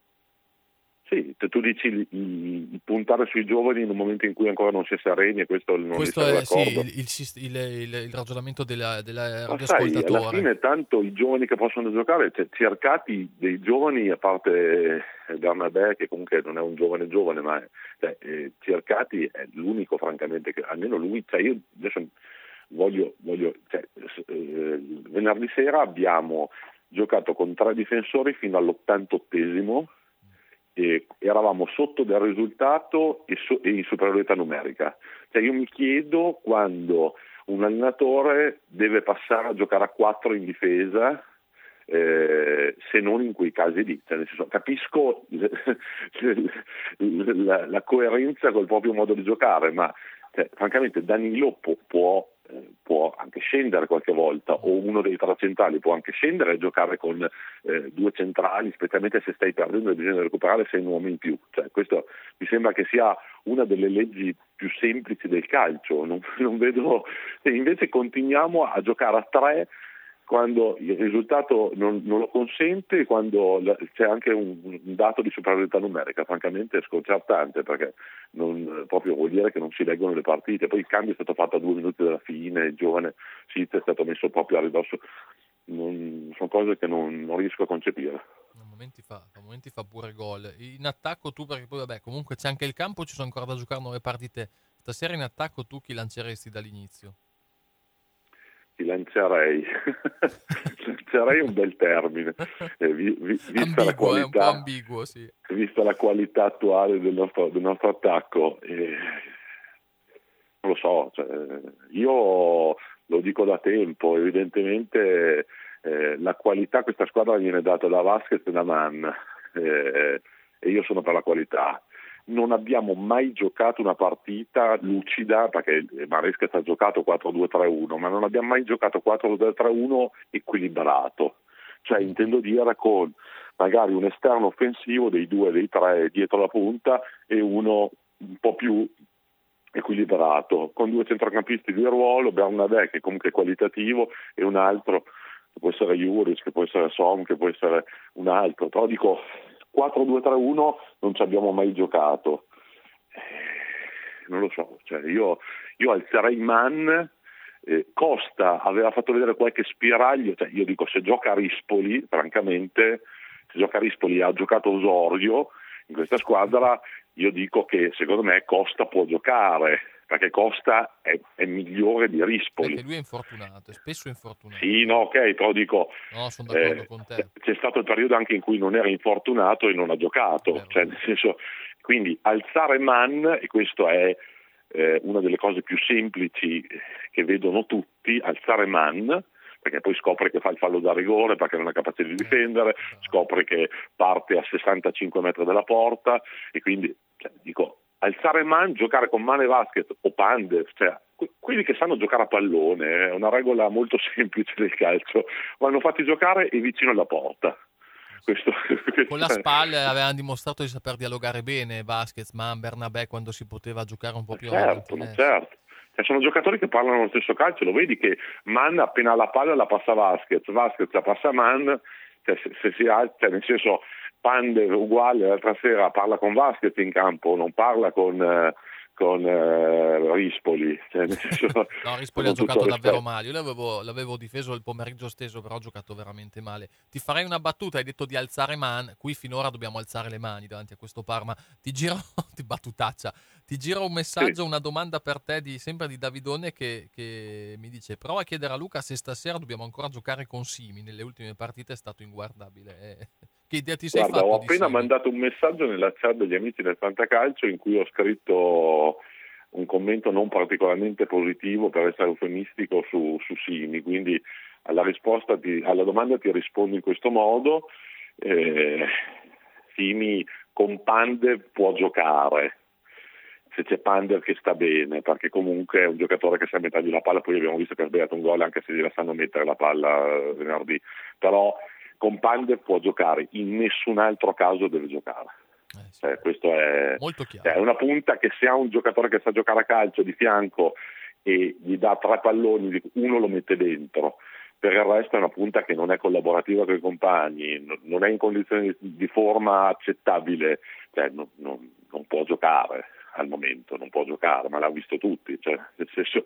Sì, tu dici il, il, il puntare sui giovani in un momento in cui ancora non si è sereni, e questo non questo è sì, il, il, il, il ragionamento della, della radioascoltatore. Sai, alla fine tanto i giovani che possono giocare, cioè, cercati dei giovani, a parte Bernabé che comunque non è un giovane giovane, ma cioè, eh, cercati è l'unico francamente che almeno lui, cioè io adesso voglio, voglio cioè, eh, venerdì sera abbiamo giocato con tre difensori fino all'ottantottesimo. E eravamo sotto del risultato e, so, e in superiorità numerica. Cioè io mi chiedo quando un allenatore deve passare a giocare a quattro in difesa, eh, se non in quei casi lì. Cioè, nel senso, capisco la, la coerenza col proprio modo di giocare, ma cioè, francamente Danilo può, può può anche scendere qualche volta, o uno dei tre centrali può anche scendere e giocare con eh, due centrali, specialmente se stai perdendo e bisogna recuperare sei uomini in più. Cioè, questo mi sembra che sia una delle leggi più semplici del calcio. Non, non vedo, e invece continuiamo a giocare a tre quando il risultato non, non lo consente, quando c'è anche un, un dato di superiorità numerica. Francamente è sconcertante, perché non, proprio vuol dire che non si leggono le partite. Poi il cambio è stato fatto a due minuti dalla fine, il giovane Siz è stato messo proprio a ridosso. Non, sono cose che non, non riesco a concepire. A momenti fa, a momenti fa pure gol. In attacco tu, perché poi vabbè comunque c'è anche il campo, ci sono ancora da giocare nuove partite. Stasera in attacco tu chi lanceresti dall'inizio? Ti lancerei lancerei un bel termine, eh, vi, vi, vista, ambiguo, la qualità, è un po' ambiguo, sì. Vista la qualità attuale del nostro, del nostro attacco, eh, non lo so, cioè, io lo dico da tempo, evidentemente eh, la qualità, questa squadra viene data da Vasquez e da Mann, eh, e io sono per la qualità. Non abbiamo mai giocato una partita lucida, perché Maresca ha giocato quattro due tre uno, ma non abbiamo mai giocato quattro due tre uno equilibrato. Cioè intendo dire con magari un esterno offensivo dei due, dei tre dietro la punta e uno un po' più equilibrato, con due centrocampisti di ruolo, Bernabé che comunque è qualitativo e un altro che può essere Juric, che può essere Som, che può essere un altro, però dico quattro due tre uno non ci abbiamo mai giocato, eh, non lo so, cioè io, io alzerei Mann, eh, Costa aveva fatto vedere qualche spiraglio, cioè io dico se gioca a Rispoli, francamente se gioca a Rispoli e ha giocato Osorio in questa squadra, io dico che secondo me Costa può giocare, perché Costa è, è migliore di Rispoli. Perché lui è infortunato, è spesso infortunato. Sì, no, ok, però dico... No, sono d'accordo eh, con te. C'è stato il periodo anche in cui non era infortunato e non ha giocato. Vero. Cioè, nel senso, quindi alzare Mann, e questo è eh, una delle cose più semplici che vedono tutti, alzare Mann, perché poi scopre che fa il fallo da rigore perché non è capace di difendere, scopre che parte a sessantacinque metri dalla porta, e quindi cioè, dico... alzare man, giocare con Man e Vasquez o Pandev, cioè quelli che sanno giocare a pallone, è una regola molto semplice del calcio, vanno fatti giocare e vicino alla porta. Questo, questo con la spalla avevano dimostrato di saper dialogare bene Vasquez, Man, Bernabé, quando si poteva giocare un po' più certo, avanti. Eh. Certo, cioè, sono giocatori che parlano lo stesso calcio, lo vedi che Man appena la palla la passa Vasquez, Vasquez la passa Man, cioè, se, se si alza, nel senso Pandev uguale, l'altra sera parla con Vasquez in campo, non parla con... Eh, con eh, Rispoli, cioè, nel senso, no, Rispoli ha giocato davvero male. Io l'avevo, l'avevo difeso il pomeriggio stesso, però ha giocato veramente male. Ti farei una battuta, hai detto di alzare man, qui finora dobbiamo alzare le mani davanti a questo Parma. Ti giro, ti battutaccia, ti giro un messaggio, sì. Una domanda per te di, sempre di Davidone che, che mi dice: prova a chiedere a Luca se stasera dobbiamo ancora giocare con Simi, nelle ultime partite è stato inguardabile. Eh. Che idea ti sei Guarda, fatto? Ho appena mandato un messaggio nella chat degli amici del Fantacalcio in cui ho scritto un commento non particolarmente positivo, per essere eufemistico, su, su Simi, quindi alla risposta ti, alla domanda ti rispondo in questo modo: eh, Simi con Pandev può giocare se c'è Pandev che sta bene, perché comunque è un giocatore che sa mettergli la palla, poi abbiamo visto che ha sbagliato un gol anche se gliela sanno mettere la palla eh, venerdì, però con Pandev può giocare, in nessun altro caso deve giocare. Eh, sì. eh, questo è, molto chiaro. È una punta che se ha un giocatore che sa giocare a calcio di fianco e gli dà tre palloni, uno lo mette dentro. Per il resto è una punta che non è collaborativa con i compagni, non è in condizioni di forma accettabile, cioè non, non, non può giocare al momento, non può giocare, ma l'ha visto tutti, cioè, nel senso,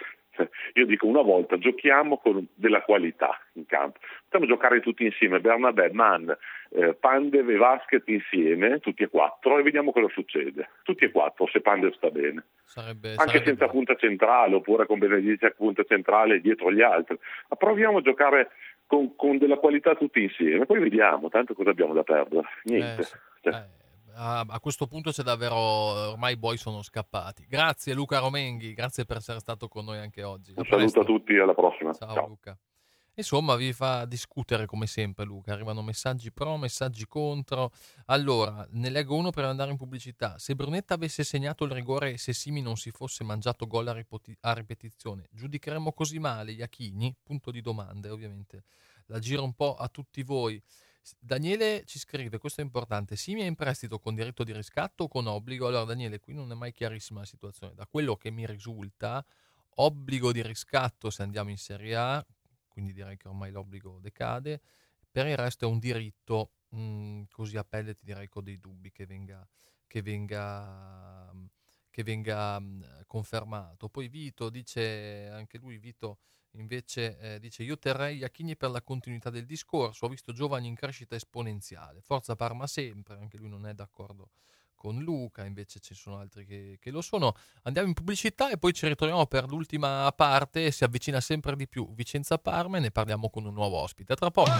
io dico una volta giochiamo con della qualità in campo, possiamo giocare tutti insieme, Bernabé, Man, eh, Pandev e Vasquez insieme, tutti e quattro, e vediamo cosa succede, tutti e quattro, se Pandev sta bene, sarebbe, anche sarebbe senza bello. Punta centrale, oppure con Benedici a punta centrale dietro gli altri, ma proviamo a giocare con, con della qualità tutti insieme, poi vediamo, tanto cosa abbiamo da perdere, niente. Eh, sì. cioè. eh. A questo punto c'è davvero, ormai i buoi sono scappati. Grazie Luca Romenghi, grazie per essere stato con noi anche oggi. Un saluto a tutti, alla prossima. Ciao, Ciao. Luca. Insomma, vi fa discutere come sempre Luca, arrivano messaggi pro, messaggi contro. Allora, ne leggo uno per andare in pubblicità. Se Brunetta avesse segnato il rigore e se Simi non si fosse mangiato gol a, ripoti- a ripetizione, giudicheremmo così male Iachini? Punto di domande, ovviamente. La giro un po' a tutti voi. Daniele ci scrive, questo è importante: Simi è in prestito con diritto di riscatto o con obbligo? Allora Daniele, qui non è mai chiarissima la situazione. Da quello che mi risulta, obbligo di riscatto se andiamo in Serie A, quindi direi che ormai l'obbligo decade. Per il resto è un diritto, mh, così a pelle ti direi che ho dei dubbi che venga, che venga, che venga mh, confermato. Poi Vito dice, anche lui Vito invece eh, dice: io terrei Iachini per la continuità del discorso, ho visto giovani in crescita esponenziale, forza Parma sempre, anche lui non è d'accordo con Luca, invece ci sono altri che, che lo sono. Andiamo in pubblicità e poi ci ritroviamo per l'ultima parte, si avvicina sempre di più Vicenza Parma e ne parliamo con un nuovo ospite, tra poco.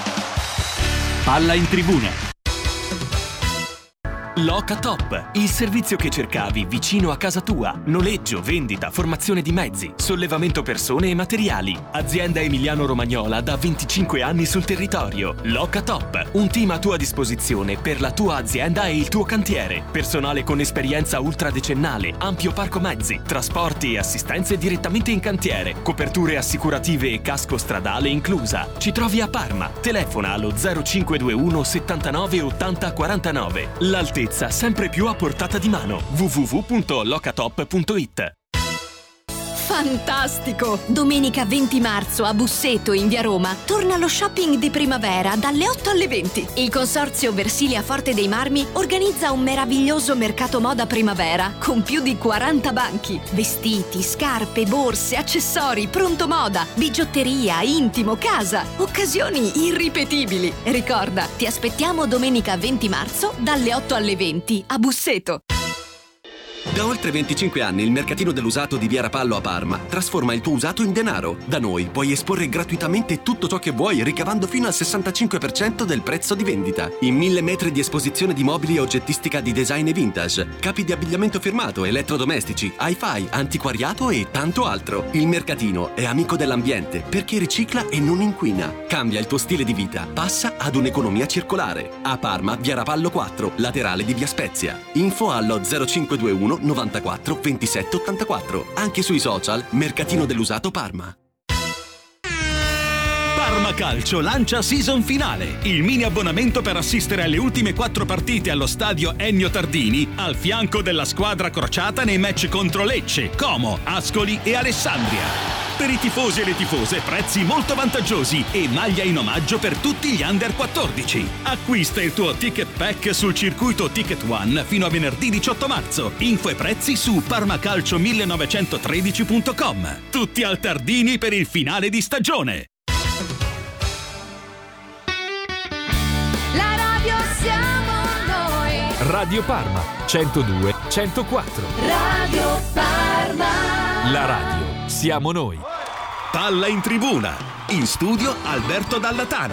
Palla in tribuna. Loca Top, il servizio che cercavi vicino a casa tua. Noleggio, vendita, formazione di mezzi, sollevamento persone e materiali. Azienda Emiliano-Romagnola da venticinque anni sul territorio. Loca Top, un team a tua disposizione per la tua azienda e il tuo cantiere. Personale con esperienza ultradecennale, ampio parco mezzi, trasporti e assistenze direttamente in cantiere, coperture assicurative e casco stradale inclusa. Ci trovi a Parma. Telefona allo zero cinque due uno settantanove ottanta quarantanove. L'altezza sempre più a portata di mano. w w w punto locatop punto it. Fantastico! Domenica venti marzo a Busseto, in via Roma, torna lo shopping di primavera dalle otto alle venti. Il consorzio Versilia Forte dei Marmi organizza un meraviglioso mercato moda primavera con più di quaranta banchi. Vestiti, scarpe, borse, accessori, pronto moda, bigiotteria, intimo, casa. Occasioni irripetibili. Ricorda, ti aspettiamo domenica venti marzo dalle otto alle venti a Busseto. Da oltre venticinque anni il mercatino dell'usato di Via Rapallo a Parma trasforma il tuo usato in denaro. Da noi puoi esporre gratuitamente tutto ciò che vuoi ricavando fino al sessantacinque per cento del prezzo di vendita. In mille metri di esposizione di mobili e oggettistica di design e vintage, capi di abbigliamento firmato, elettrodomestici, hi-fi, antiquariato e tanto altro. Il mercatino è amico dell'ambiente perché ricicla e non inquina. Cambia il tuo stile di vita, passa ad un'economia circolare. A Parma, Via Rapallo quattro, laterale di Via Spezia. Info allo zero cinque due uno novantaquattro ventisette ottantaquattro. Anche sui social Mercatino dell'Usato Parma. Parma Calcio lancia season finale, il mini abbonamento per assistere alle ultime quattro partite allo stadio Ennio Tardini al fianco della squadra crociata nei match contro Lecce, Como, Ascoli e Alessandria. Per i tifosi e le tifose prezzi molto vantaggiosi e maglia in omaggio per tutti gli under quattordici. Acquista il tuo ticket pack sul circuito Ticket One fino a venerdì diciotto marzo. Info e prezzi su parmacalcio millenovecentotredici punto com. Tutti al Tardini per il finale di stagione. La radio siamo noi. Radio Parma centodue centoquattro. Radio Parma. La radio siamo noi. Palla in tribuna. In studio Alberto Dallatana.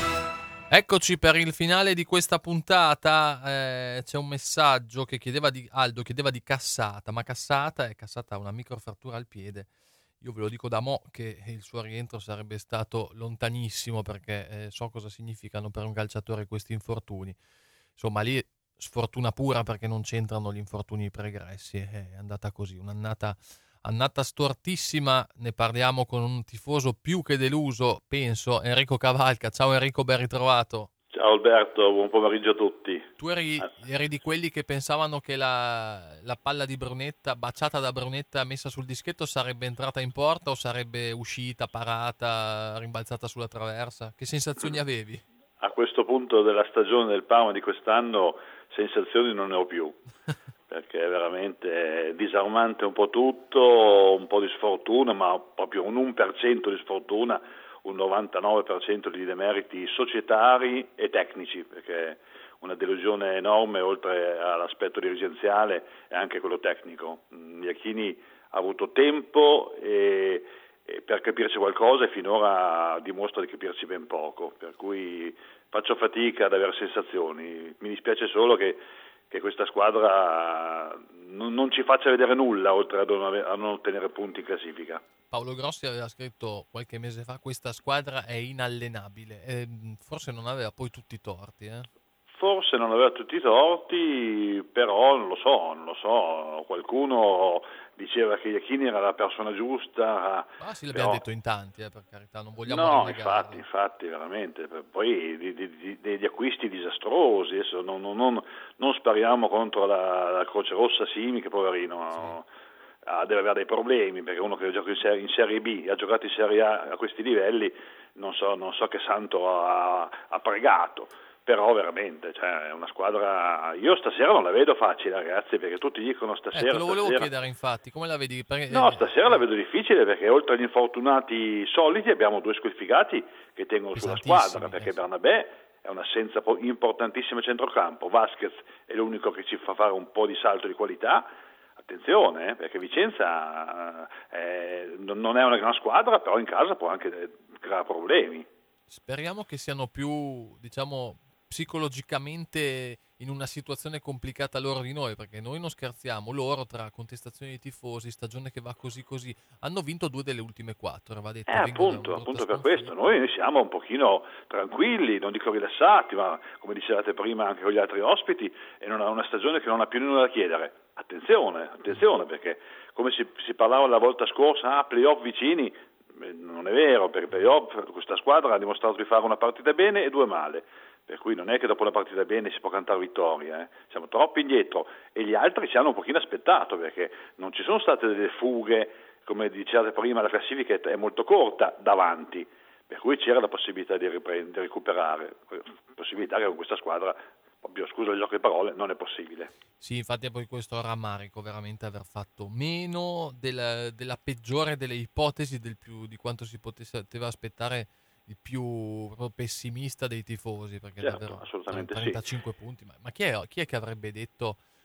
Eccoci per il finale di questa puntata. Eh, c'è un messaggio che chiedeva di Aldo chiedeva di Cassata, ma Cassata è Cassata ha una microfrattura al piede. Io ve lo dico da mo' che il suo rientro sarebbe stato lontanissimo, perché eh, so cosa significano per un calciatore questi infortuni. Insomma, lì sfortuna pura, perché non c'entrano gli infortuni pregressi. È andata così, un'annata annata stortissima. Ne parliamo con un tifoso più che deluso, penso, Enrico Cavalca. Ciao Enrico, ben ritrovato. Ciao Alberto, buon pomeriggio a tutti. Tu eri, eri di quelli che pensavano che la, la palla di Brunetta, baciata da Brunetta, messa sul dischetto, sarebbe entrata in porta o sarebbe uscita, parata, rimbalzata sulla traversa? Che sensazioni avevi? A questo punto della stagione del Parma di quest'anno sensazioni non ne ho più, perché è veramente disarmante un po' tutto, un po' di sfortuna, ma proprio un uno per cento di sfortuna, un novantanove per cento di demeriti societari e tecnici, perché una delusione enorme, oltre all'aspetto dirigenziale, è anche quello tecnico. Iachini ha avuto tempo e, e per capirci qualcosa e finora dimostra di capirci ben poco, per cui faccio fatica ad avere sensazioni. Mi dispiace solo che, che questa squadra non, non ci faccia vedere nulla, oltre a non, ave- a non ottenere punti in classifica. Paolo Grossi aveva scritto qualche mese fa: questa squadra è inallenabile, e forse non aveva poi tutti i torti, eh? Forse non aveva tutti i torti, però non lo so, non lo so. Qualcuno diceva che Iachini era la persona giusta. Ah sì, l'abbiamo però... detto in tanti, eh, per carità, non vogliamo No, rinnegarlo. infatti, infatti, veramente. Poi di, di, di, degli acquisti disastrosi, adesso non, non, non, non spariamo contro la, la Croce Rossa Simi, che poverino... Sì. Ah, deve avere dei problemi, perché uno che gioca in serie, in serie B e ha giocato in Serie A a questi livelli, non so, non so che santo ha, ha pregato, però veramente, cioè, è una squadra. Io stasera non la vedo facile, ragazzi, perché tutti dicono stasera. Eh, te lo volevo stasera... chiedere, infatti, come la vedi? Perché... No, stasera la vedo difficile, perché oltre agli infortunati soliti abbiamo due squalificati che tengono sulla squadra, perché eh, Bernabé è un'assenza importantissima a centrocampo, Vasquez è l'unico che ci fa fare un po' di salto di qualità. Attenzione, eh, perché Vicenza eh, non è una gran squadra, però in casa può anche creare problemi. Speriamo che siano più, diciamo, psicologicamente in una situazione complicata loro di noi, perché noi non scherziamo, loro tra contestazioni di tifosi, stagione che va così così, hanno vinto due delle ultime quattro, va detto. Eh, appunto, appunto per questo, noi siamo un pochino tranquilli, non dico rilassati, ma come dicevate prima anche con gli altri ospiti, è una, una stagione che non ha più nulla da chiedere. Attenzione, attenzione, perché come si, si parlava la volta scorsa, ah, playoff vicini, non è vero, perché playoff questa squadra ha dimostrato di fare una partita bene e due male, per cui non è che dopo una partita bene si può cantare vittoria, eh. Siamo troppo indietro e gli altri ci hanno un pochino aspettato, perché non ci sono state delle fughe, come dicevate prima, la classifica è molto corta davanti, per cui c'era la possibilità di riprendere, di recuperare, possibilità che con questa squadra, ovvio, scusa il gioco di parole, non è possibile. Sì, infatti è poi questo rammarico veramente aver fatto meno della, della peggiore delle ipotesi del più, di quanto si poteva aspettare il più proprio pessimista dei tifosi, perché certo, davvero assolutamente trentacinque sì. punti, ma, ma chi, è, chi è che avrebbe detto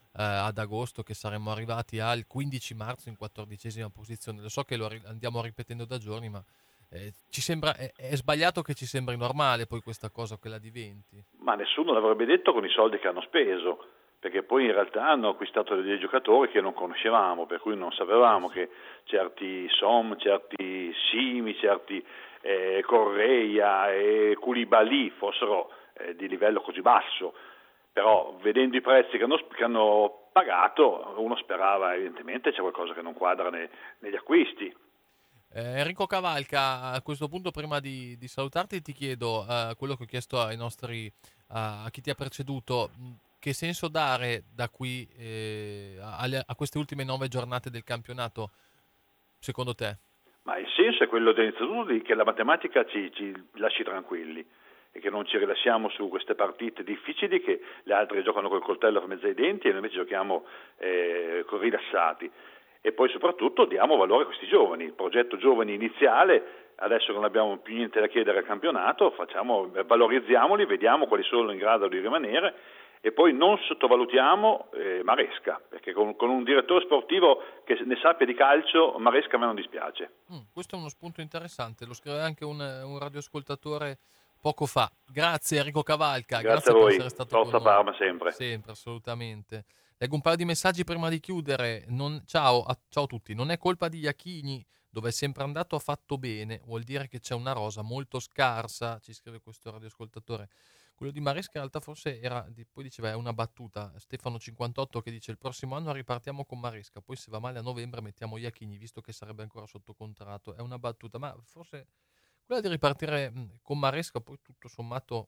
eh, ad agosto che saremmo arrivati al quindici marzo in quattordicesima posizione. Lo so che lo ri- andiamo ripetendo da giorni, ma eh, ci sembra è, è sbagliato che ci sembri normale poi questa cosa che la diventi. Ma nessuno l'avrebbe detto con i soldi che hanno speso, perché poi in realtà hanno acquistato dei giocatori che non conoscevamo, per cui non sapevamo che certi Som, certi Simi, certi eh, Correia e Koulibaly fossero eh, di livello così basso. Però vedendo i prezzi che hanno, che hanno pagato, uno sperava evidentemente c'è qualcosa che non quadra ne, negli acquisti. Eh, Enrico Cavalca, a questo punto prima di, di salutarti ti chiedo eh, quello che ho chiesto ai nostri, a, a chi ti ha preceduto, che senso dare da qui eh, a, a queste ultime nove giornate del campionato secondo te? Ma il senso è quello innanzitutto di che la matematica ci, ci lasci tranquilli e che non ci rilassiamo su queste partite difficili che le altre giocano col coltello a mezzo ai denti e noi invece giochiamo eh, rilassati. E poi soprattutto diamo valore a questi giovani, il progetto giovani iniziale, adesso non abbiamo più niente da chiedere al campionato, facciamo, valorizziamoli, vediamo quali sono in grado di rimanere e poi non sottovalutiamo eh, Maresca, perché con, con un direttore sportivo che ne sappia di calcio, Maresca a me non dispiace. Mm, questo è uno spunto interessante, lo scrive anche un, un radioascoltatore poco fa. Grazie Enrico Cavalca, grazie, grazie a voi, per essere stato Forza con Parma sempre. Sempre, assolutamente. Leggo un paio di messaggi prima di chiudere. Non, ciao, a, ciao a tutti. Non è colpa di Iachini, dove è sempre andato ha fatto bene. Vuol dire che c'è una rosa molto scarsa, ci scrive questo radioascoltatore. Quello di Maresca in realtà forse era, poi diceva è una battuta. Stefano cinquantotto che dice il prossimo anno ripartiamo con Maresca, poi se va male a novembre mettiamo Iachini, visto che sarebbe ancora sotto contratto. È una battuta, ma forse quella di ripartire con Maresca poi tutto sommato...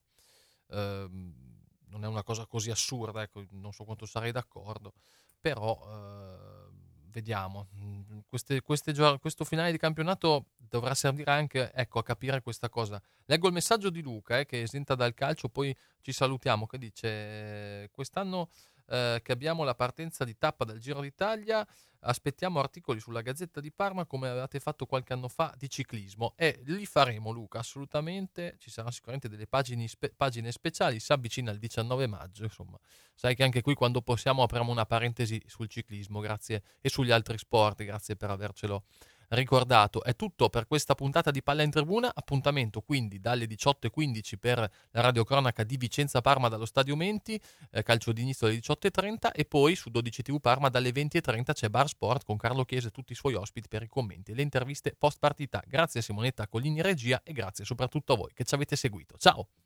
Ehm, non è una cosa così assurda, ecco, non so quanto sarei d'accordo, però eh, vediamo. Queste, queste gio- questo finale di campionato dovrà servire anche ecco, a capire questa cosa. Leggo il messaggio di Luca, eh, che esenta dal calcio, poi ci salutiamo, che dice quest'anno eh, che abbiamo la partenza di tappa del Giro d'Italia, aspettiamo articoli sulla Gazzetta di Parma come avevate fatto qualche anno fa di ciclismo e li faremo Luca, assolutamente, ci saranno sicuramente delle pagine, spe- pagine speciali, si avvicina il diciannove maggio, insomma, sai che anche qui quando possiamo apriamo una parentesi sul ciclismo, grazie, e sugli altri sport, grazie per avercelo ricordato. È tutto per questa puntata di Palla in Tribuna, appuntamento quindi dalle diciotto e quindici per la radiocronaca di Vicenza Parma dallo Stadio Menti, eh, calcio d'inizio alle diciotto e trenta e poi su dodici tivù Parma dalle venti e trenta c'è Bar Sport con Carlo Chiesa e tutti i suoi ospiti per i commenti e le interviste post partita. Grazie a Simonetta Collini regia e grazie soprattutto a voi che ci avete seguito. Ciao!